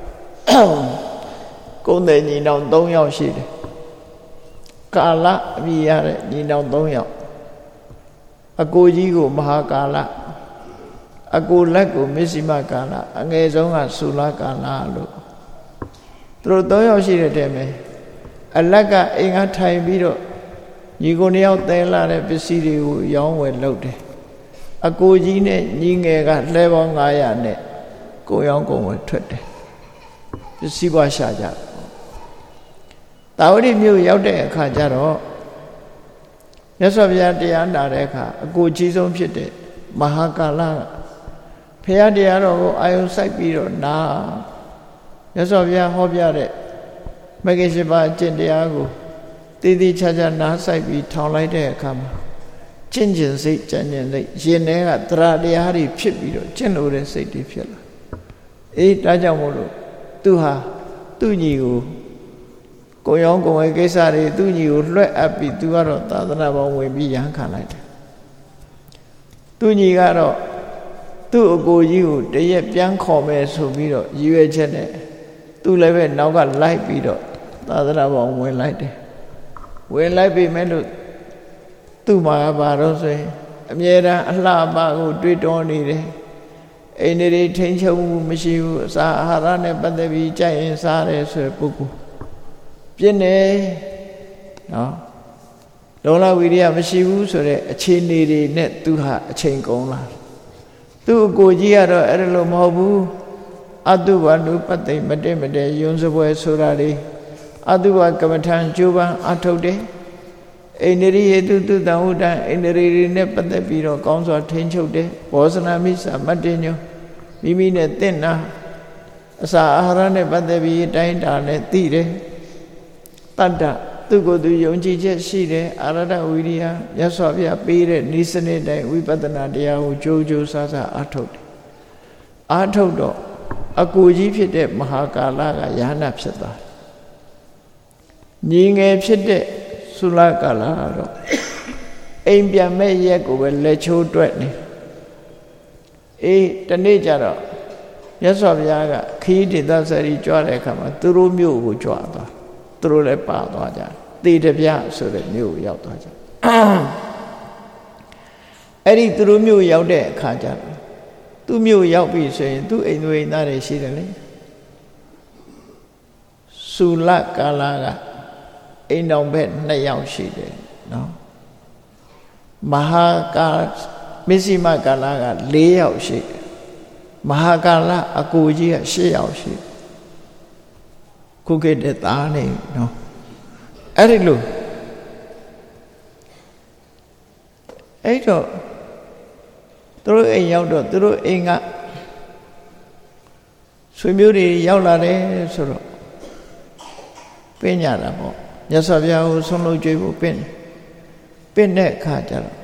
S1: ကုန်းတယ်ညီနောင်၃ယောက်ရှိတယ်ကာလအမည်ရတဲ့ညီနောင်၃ယောက်အကိုကြီးကိုမဟာကာလအကိုလက်ကိုမစ္စည်းမကာလအငယ်ဆုံးကသုလကာလလို့သူတို့၃ယောက်ရှိတဲ့တည်းမှာအလက်ကအိမ်ကထိုင်ပြီးတော့ညီကိုနှစ်ယောက်သဲလာတဲ့ပစ္စည်းတွေကိုရောင်းဝယ်လုပ်တယ်အကိုကြီးနဲ့ညီငယ်ကလှဲပေါင်း၅ရာနဲ့ကိုရောင်းကုန်ဝယ်ထွက်တယ်ပစ္စည်းပွားရှာကြတာဝတိမြို့ရောက်တဲ့အခါကျတော့မြတ်စွာဘုရားတရားနာတဲ့အခါအကိုကြီးဆုံးဖြစ်တဲ့မဟာကာလကဘုရားတရားတော်ကိုအာယုံစိုက်ပြီးတော့နာမြတ်စွာဘုရားဟောပြတဲ့မဂ္ဂင်၈ပါးအကျင့်တရားကိုတည်တည်ချာချာနားစိုက်ပြီးထောင်လိုက်တဲ့အခါမှာကျင့်ကျင်စိတ်ကြံ့ကျင်စိတ်ရင်ထဲကသရတရားတွေဖြစ်ပြီးတော့ကျင့်လို့တဲ့စိတ်တွေဖြစ်လာအေးဒါကြောင့်မို့လို့သူဟာသူ့ညီကိုကိုရောင်းကိုဝယ်ကိစ္စတွေသူ့ညီကိုလွှဲအပ်ပြီးသူကတော့သာသနာ့ဘောင်ဝင်ပြီးရဟန်းခံလိုက်တယ်သူ့ညီကတော့သူ့အကိုကြီးကိုတရက်ပြန်ခေါ်မယ်ဆိုပြီးတော့ရည်ရွယ်ချက်နဲ့သူ့လည်းပဲနောက်ကလိုက်ပြီးတော့သာသနာ့ဘောင်ဝင်လိုက်တယ်ဝင်လိုက်ပြီမဲ့လို့သူ့မှာဘာလို့ဆိုရင်အမြဲတမ်းအလှပကိုတွေးတောနေတယ်အိန္ဒြေထိန်ချုပ်မှုမရှိဘူးအစာအာဟာရနဲ့ပတ်သက်ပြီးကြိုက်ရင်စားတယ်ဆိုတဲ့ပုဂ္ဂိုလ်ပြင်းနေနော်လုံလဝိရိယမရှိဘူးဆိုတဲ့အခြေအနေတွေနဲ့သူဟာအချိန်ကုန်လာသူ့အကိုကြီးကတော့အဲ့လိုမဟုတ်ဘူးအတုဝနုပတ္တိမတည့်မတည့်ယွန်းစပွဲဆိုတာလေအတုဝကမ္မထံကျိုးပန်းအထုတ်တယ်အိန္ဒြိယေတုတုတံဟုတံအိန္ဒြေတွေနဲ့ပတ်သက်ပြီးတော့ကောင်းစွာထိန်းချုပ်တယ်ဘောဇနာမိစ္ဆာမတ္တညောမိမိနဲ့တင့်နာအစာအာဟာရနဲ့ပတ်သက်ပြီးတိုင်းတာနဲ့သိတယ်တတ္တသူကိုယ်သူယုံကြည်ချက်ရှိတယ်အာရဒဝိရိယမြတ်စွာဘုရားပေးတဲ့ဤစနစ်တိုင်းဝိပဿနာတရားကိုကြိုးကြိုးစားစားအားထုတ်တယ်အားထုတ်တော့အကိုကြီးဖြစ်တဲ့မဟာကာလကယဟနာဖြစ်သွားတယ်ညီငယ်ဖြစ်တဲ့သုလကာလကတော့အိမ်ပြန်မဲ့ရက်ကိုပဲလက်ချိုးတွက်နေအေးတနေ့ကျတော့မြတ်စွာဘုရားကခီးဒေသစရီကြွားတဲ့အခါမှာသူတို့မြို့ကိုကြွားသွားသူတို့လည်းပါသွားကြတေတပြဆိုတဲ့မြို့ကိုရောက်သွားကြအဲ့ဒီသူတို့မြို့ရောက်တဲ့အခါကျတော့သူ့မြို့ရောက်ပြီဆိုရင်သူ့အိမ်သူအိမ်သားတွေရှိတယ်လေသုလကာလကအိမ်တော်ဘက်နှစ်ယောက်ရှိတယ်နော်မဟာကာမစ္စည်းမကာလက၄ယောက်ရှိတယ်မဟာကာလအကိုကြီးက၈ယောက်ရှိတယ်ခုခေတ်တဲ့သားနေနော်အဲ့ဒီလိုအဲ့တော့သူတို့အိမ်ရောက်တော့သူတို့အိမ်ကဆွေမျိုးတွေရောက်လာတယ်ဆိုတော့ပင်းကြတာပေါ့မြတ်စွာဘုရားကိုဆုံးလို့ကြွေးဖို့ပင့်ပင့်တဲ့အခါကျတော့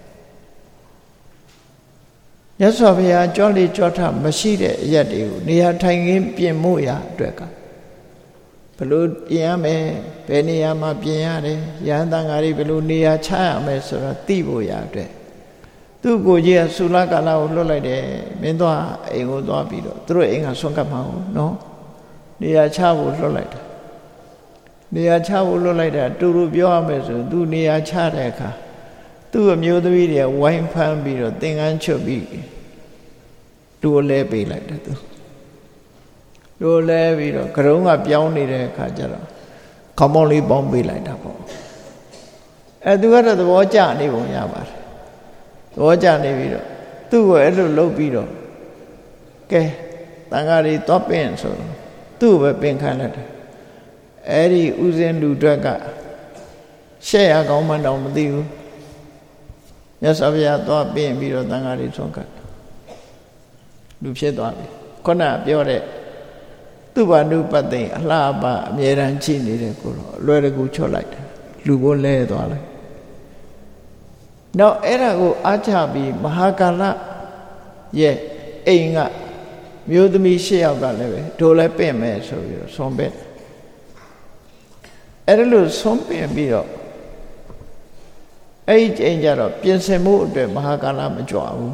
S1: မြတ်စွာဘုရားကြွလေကြွထမရှိတဲ့အရက်တွေကိုနေရာထိုင်ခင်းပြင်ဖို့ရအတွက်ကဘယ်လိုပြင်ရမယ်ဘယ်နေရာမှာပြင်ရတယ်ရဟန်းတန်ဃာတွေဘယ်လိုနေရာချရမယ်ဆိုတော့သိဖို့ရအတွက်သူ့ကိုကြီးကသုလကာလကိုလွတ်လိုက်တယ်မင်းသွားအိမ်ကိုသွားပြီးတော့သူတို့အိမ်ကဆွန့်ကပ်မှာနော်နေရာချဖို့လွတ်လိုက်တယ်နေရာချဖို့လွတ်လိုက်တာတူတူပြောရမယ်ဆိုသူနေရာချတဲ့အခါသူ့အမျိုးသမီးတွေဝိုင်းဖမ်းပြီးတော့သင်္ကန်းချွတ်ပြီးလူလဲပေးလိုက်တယ်သူလူလဲပြီးတော့ကရုံးကပြောင်းနေတဲ့အခါကျတော့ခေါင်းပေါင်းလေးပေါင်းပေးလိုက်တာပေါ့အဲသူကတော့သဘောကျနေပုံရပါတယ်သဘောကျနေပြီးတော့သူ့ကိုအဲ့လိုလုပ်ပြီးတော့ကဲတန်ဃာတွေတော့ပင့်ဆိုသူ့ကိုပဲပင့်ခိုင်းလိုက်တယ်အဲ့ဒီဥစဉ်လူတွက်ကရှက်ရကောင်းမှတော့မသိဘူးမြတ်စွာဘုရားသွားပြင်ပြီးတော့တန်ဃာတွေဆုံးကတ်လူဖြစ်သွားပြီခုနပြောတဲ့သူ့ဘာနုပတ္တိအလှပအမြဲတမ်းကြည့်နေတဲ့ကိုတော့အလွယ်တကူချွတ်လိုက်တယ်လူကိုလဲသွားလိုက်နောက်အဲ့ဒါကိုအားချပြီးမဟာကာလရဲ့အိမ်ကမျိုးသမီးရှစ်ယောက်ကလည်းပဲတို့လည်းပင့်မယ်ဆိုပြီးတော့ဆုံးပင့်အဲ့ဒါလို့ဆုံးပင့်ပြီးတော့အဲ့ဒီအချိန်ကျတော့ပြင်ဆင်မှုအတွက်မဟာကာလမကြွဘူး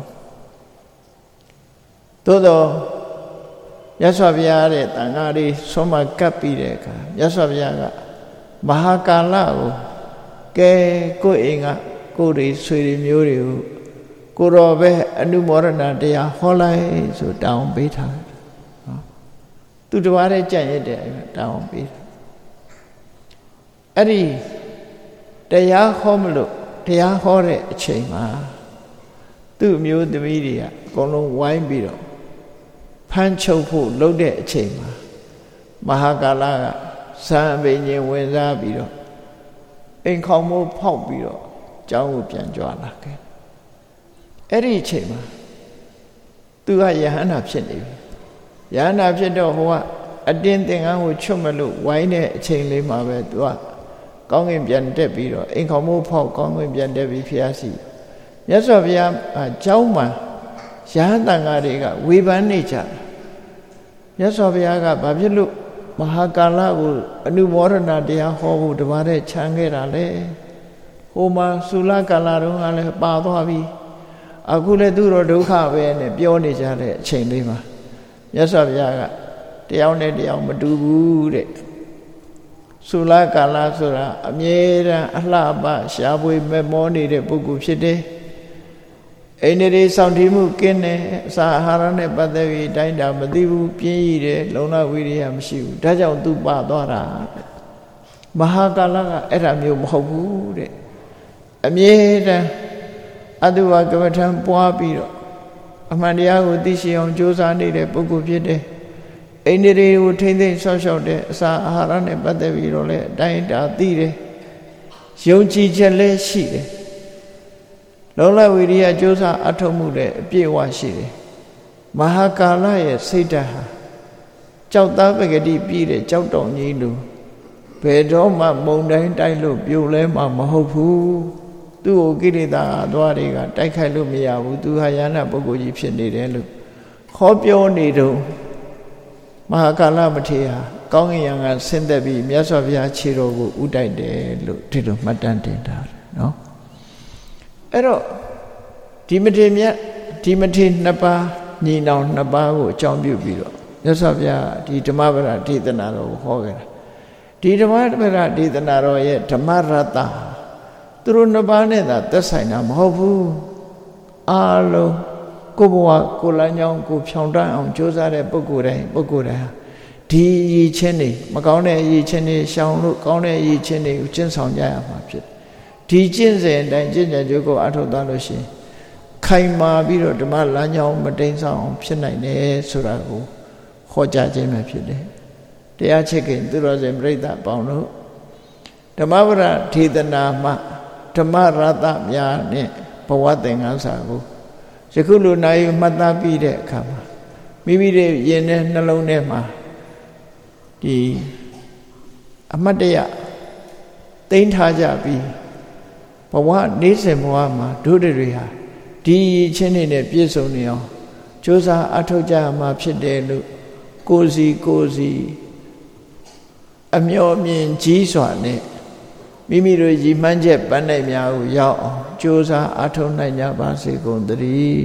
S1: သို့တော့မြတ်စွာဘုရားတဲ့တန်ဃာတွေဆုံးမကပ်ပြီးတဲ့အခါမြတ်စွာဘုရားကမဟာကာလကိုကဲကိုယ်အိမ်ကကိုယ်တွေဆွေတွေမျိုးတွေကိုကိုတော်ပဲအနုမောဒနာတရားဟောလိုက်ဆိုတောင်းပေးထားတယ်နော်သူတပါးတဲ့ကြံ့ရတဲ့တောင်းပေးတာအဲ့ဒီတရားဟောမလို့တရားဟောတဲ့အချိန်မှာသူ့မျိုးသမီးတွေကအကုန်လုံးဝိုင်းပြီးတော့ဖမ်းချုပ်ဖို့လုပ်တဲ့အချိန်မှာမဟာကာလကဇံအဘိညာဉ်ဝင်စားပြီးတော့အိမ်ခေါင်မိုးဖောက်ပြီးတော့ကျောင်းကိုပြန်ကြွလာခဲ့အဲ့ဒီအချိန်မှာသူကယဟန္တာဖြစ်နေပြီယဟန္တာဖြစ်တော့ဟိုကအတင်းသင်္ကန်းကိုချွတ်မလို့ဝိုင်းတဲ့အချိန်လေးမှာပဲသူကကောင်းကင်ပြန်တက်ပြီးတော့အိမ်ခေါင်မိုးဖောက်ကောင်းကင်ပြန်တက်ပြီးဖျားစီမြတ်စွာဘုရားအကျောင်းမှာယဟန်တန်ဃာတွေကဝေဖန်နေကြတယ်မြတ်စွာဘုရားကဘာဖြစ်လို့မဟာကာလကိုအနုမောဒနာတရားဟောဖို့တပါးတဲ့ခြံခဲ့တာလဲဟိုမှာသုလကာလတုန်းကလည်းပါသွားပြီအခုလည်းသူတော်ဒုက္ခပဲနဲ့ပြောနေကြတဲ့အချိန်လေးမှာမြတ်စွာဘုရားကတယောက်နဲ့တယောက်မတူဘူးတဲ့သုလကာလဆိုတာအမြဲတမ်းအလှပရှားပွေမဲ့မောနေတဲ့ပုဂ္ဂိုလ်ဖြစ်တယ်အိန္ဒြေစောင့်တည်မှုကင်းတယ်အစာအာဟာရနဲ့ပတ်သက်ပြီးတိုင်းတာမသိဘူးပြင်းရည်တယ်လုံလဝိရိယမရှိဘူးဒါကြောင့်သူပါသွားတာမဟာကာလကအဲ့ဒါမျိုးမဟုတ်ဘူးတဲ့အမြဲတမ်းအတုဝကမ္မထံပွားပြီးတော့အမှန်တရားကိုသိရှိအောင်ကြိုးစားနေတဲ့ပုဂ္ဂိုလ်ဖြစ်တယ်အိန္ဒြေကိုထိမ့်သိမ့်ဆောက်ရှောက်တဲ့အစာအာဟာရနဲ့ပတ်သက်ပြီးတော့လည်းအတိုင်းတာသိတယ်ယုံကြည်ချက်လည်းရှိတယ်လုံလဝိရိယကြိုးစားအထောက်မှုလည်းအပြည့်အဝရှိတယ်မဟာကာလရဲ့စိတ်ဓာတ်ဟာကြောက်သားပဂတိပြည့်တဲ့ကြောက်တောင်ကြီးလိုဘယ်တော့မှမုန်တိုင်းတိုက်လို့ပြိုလဲမှမဟုတ်ဘူးသူ့ကိုကိလေသာအသွားတွေကတိုက်ခိုက်လို့မရဘူးသူဟာယန္တာပုဂ္ဂိုလ်ကြီးဖြစ်နေတယ်လို့ခေါ်ပြောနေတော့မဟာကာလမထေရဟာကောင်းကင်ယံကဆင်းသက်ပြီးမြတ်စွာဘုရားခြေတော်ကိုဥတိုက်တယ်လို့ဒီလိုမှတ်တမ်းတင်ထားတယ်နော်အဲ့တော့ဒီမထေရမြတ်ဒီမထေရနှစ်ပါးညီနောင်နှစ်ပါးကိုအကြောင်းပြုပြီးတော့မြတ်စွာဘုရားဒီဓမ္မပဒဒေသနာတော်ကိုဟောခဲ့တာဒီဓမ္မပဒဒေသနာတော်ရဲ့ဓမ္မရတ္တသူတို့နှစ်ပါးနဲ့သာသက်ဆိုင်တာမဟုတ်ဘူးအားလုံးကိုဘဝကိုလမ်းကြောင်းကိုဖြောင်တန်းအောင်ကြိုးစားတဲ့ပုဂ္ဂိုလ်တိုင်းပုဂ္ဂိုလ်တိုင်းဒီအရေးချင်းတွေမကောင်းတဲ့အရေးချင်းတွေရှောင်လို့ကောင်းတဲ့အရေးချင်းတွေကိုကျင့်ဆောင်ကြရမှာဖြစ်ဒီကျင့်စဉ်အတိုင်းကျင့်ကြံကြိုးကိုအထောက်သွားလို့ရှိရင်ခိုင်မာပြီးတော့ဓမ္မလမ်းကြောင်းမတိမ်ဆောင်အောင်ဖြစ်နိုင်တယ်ဆိုတာကိုဟောကြားခြင်းပဲဖြစ်တယ်တရားချစ်ခင်သူတော်စင်ပြိဿပေါင်းတို့ဓမ္မပဒဒေသနာမှာဓမ္မရတ္တများနဲ့ဘဝသင်္ကန်းစာကိုယခုလိုနိုင်မှတ်သားပြီးတဲ့အခါမှာမိမိရဲ့ရင်ထဲနှလုံးထဲမှာဒီအမတ်တရသိမ်းထားကြပြီးဘဝနေစဉ်ဘဝမှာဒုတွေဟာဒီချင်းတွေနဲ့ပြည့်စုံနေအောင်ကြိုးစားအထောက်ကြမှာဖြစ်တယ်လို့ကိုယ်စီကိုယ်စီအမျှော်မြင်ကြီးစွာနဲ့မိမိတို့ရည်မှန်းချက်ပန်းနိုင်များကိုရောက်အောင်ကြိုးစားအထောက်နိုင်ကြပါစေကုန်သတည်း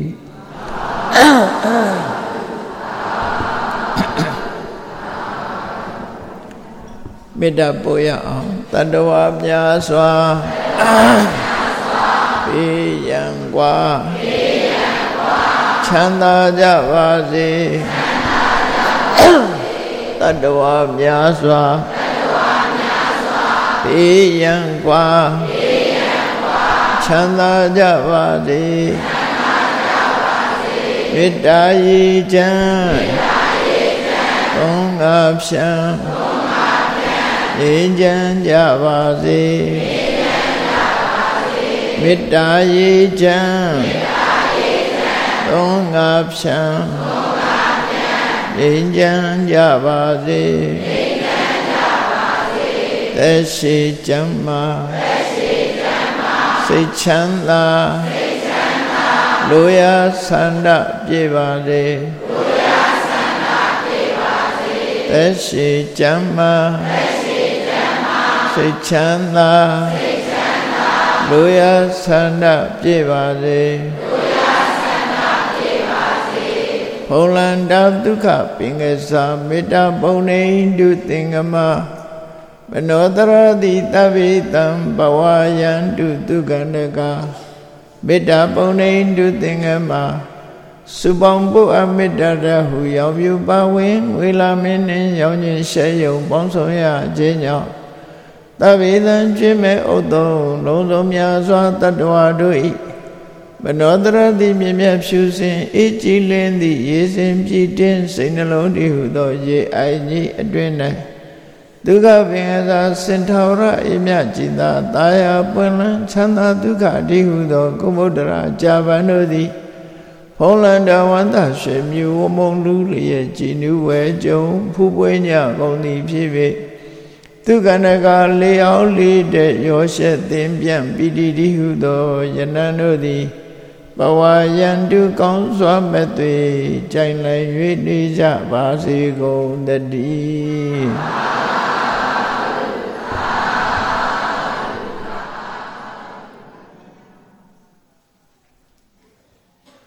S1: မေတ္တာပို့ရအောင်တတ္တဝါများစွာဘေးရန်กว่าချမ်းသာကြပါစေတတ္တဝါများစွာဘေးရန်กว่าချမ်းသာကြပါစေမေတ္တာရည်ချမ်းသုံးငါဖြံငြိမ်းချမ်းကြပါစေမေတ္တာရည်ချမ်းသုံးငါဖြံငြိမ်းချမ်းကြပါစေသက်ရှိကျမ်းမာစိတ်ချမ်းသာလိုရာဆန္ဒပြည့်ပါစေသက်ရှိကျမ်းမာစိတ်ချမ်းသာလူရဆန္ဒပြည့်ပါစေဘုံလန္တာဒုက္ခပင်ကစားမေတ္တာပုံနေတုသင်္ကမမနောတရတိတဗ္ဗေတံဘဝယံတုဒုက္ခနကမေတ္တာပုံနေတုသင်္ကမစုပေါင်းပုအမေတ္တာတဟုရောက်ပြုပါဝင်ဝေလာမင်းနှင့်ရောင်ခြင်းရှဲယုံပေါင်းဆောင်ရခြင်းကြောင့်တဗ္ဗေတံကျွေးမဲ့ဥတ္တုံလုံးစုံများစွာတတ္တဝါတို့၏မနောတရတိမြင့်မြတ်ဖြူစင်အေးကြည်လင်းသည့်ရေစင်ပြည့်တင်းစိတ်နှလုံးတည်ဟုသောရေအိုင်ကြီးအတွင်၌ဒုက္ခပင်သာစင်ထောရအေမြကြည်သာတာယာပွင့်လန်းချမ်းသာဒုက္ခတည်ဟုသောကုမုဒ္ဒရာကြာပန်တို့သည်ဖုံးလန္တဝန္တရွှေမြူဝမုံလူလျက်ကြည်နူးဝဲကြုံဖူးပွေးညကုန်သည်ဖြစ်၍ဒုက္ခနကလေးအောင်လေးတဲ့ရောရှက်သင်ပြန့်ပိတိတိဟုသောယနံတို့သည်ဘဝယံတုကောင်းစွာမဲ့သွေကြိုင်လိုက်၍နေကြပါစေကုန်တည်း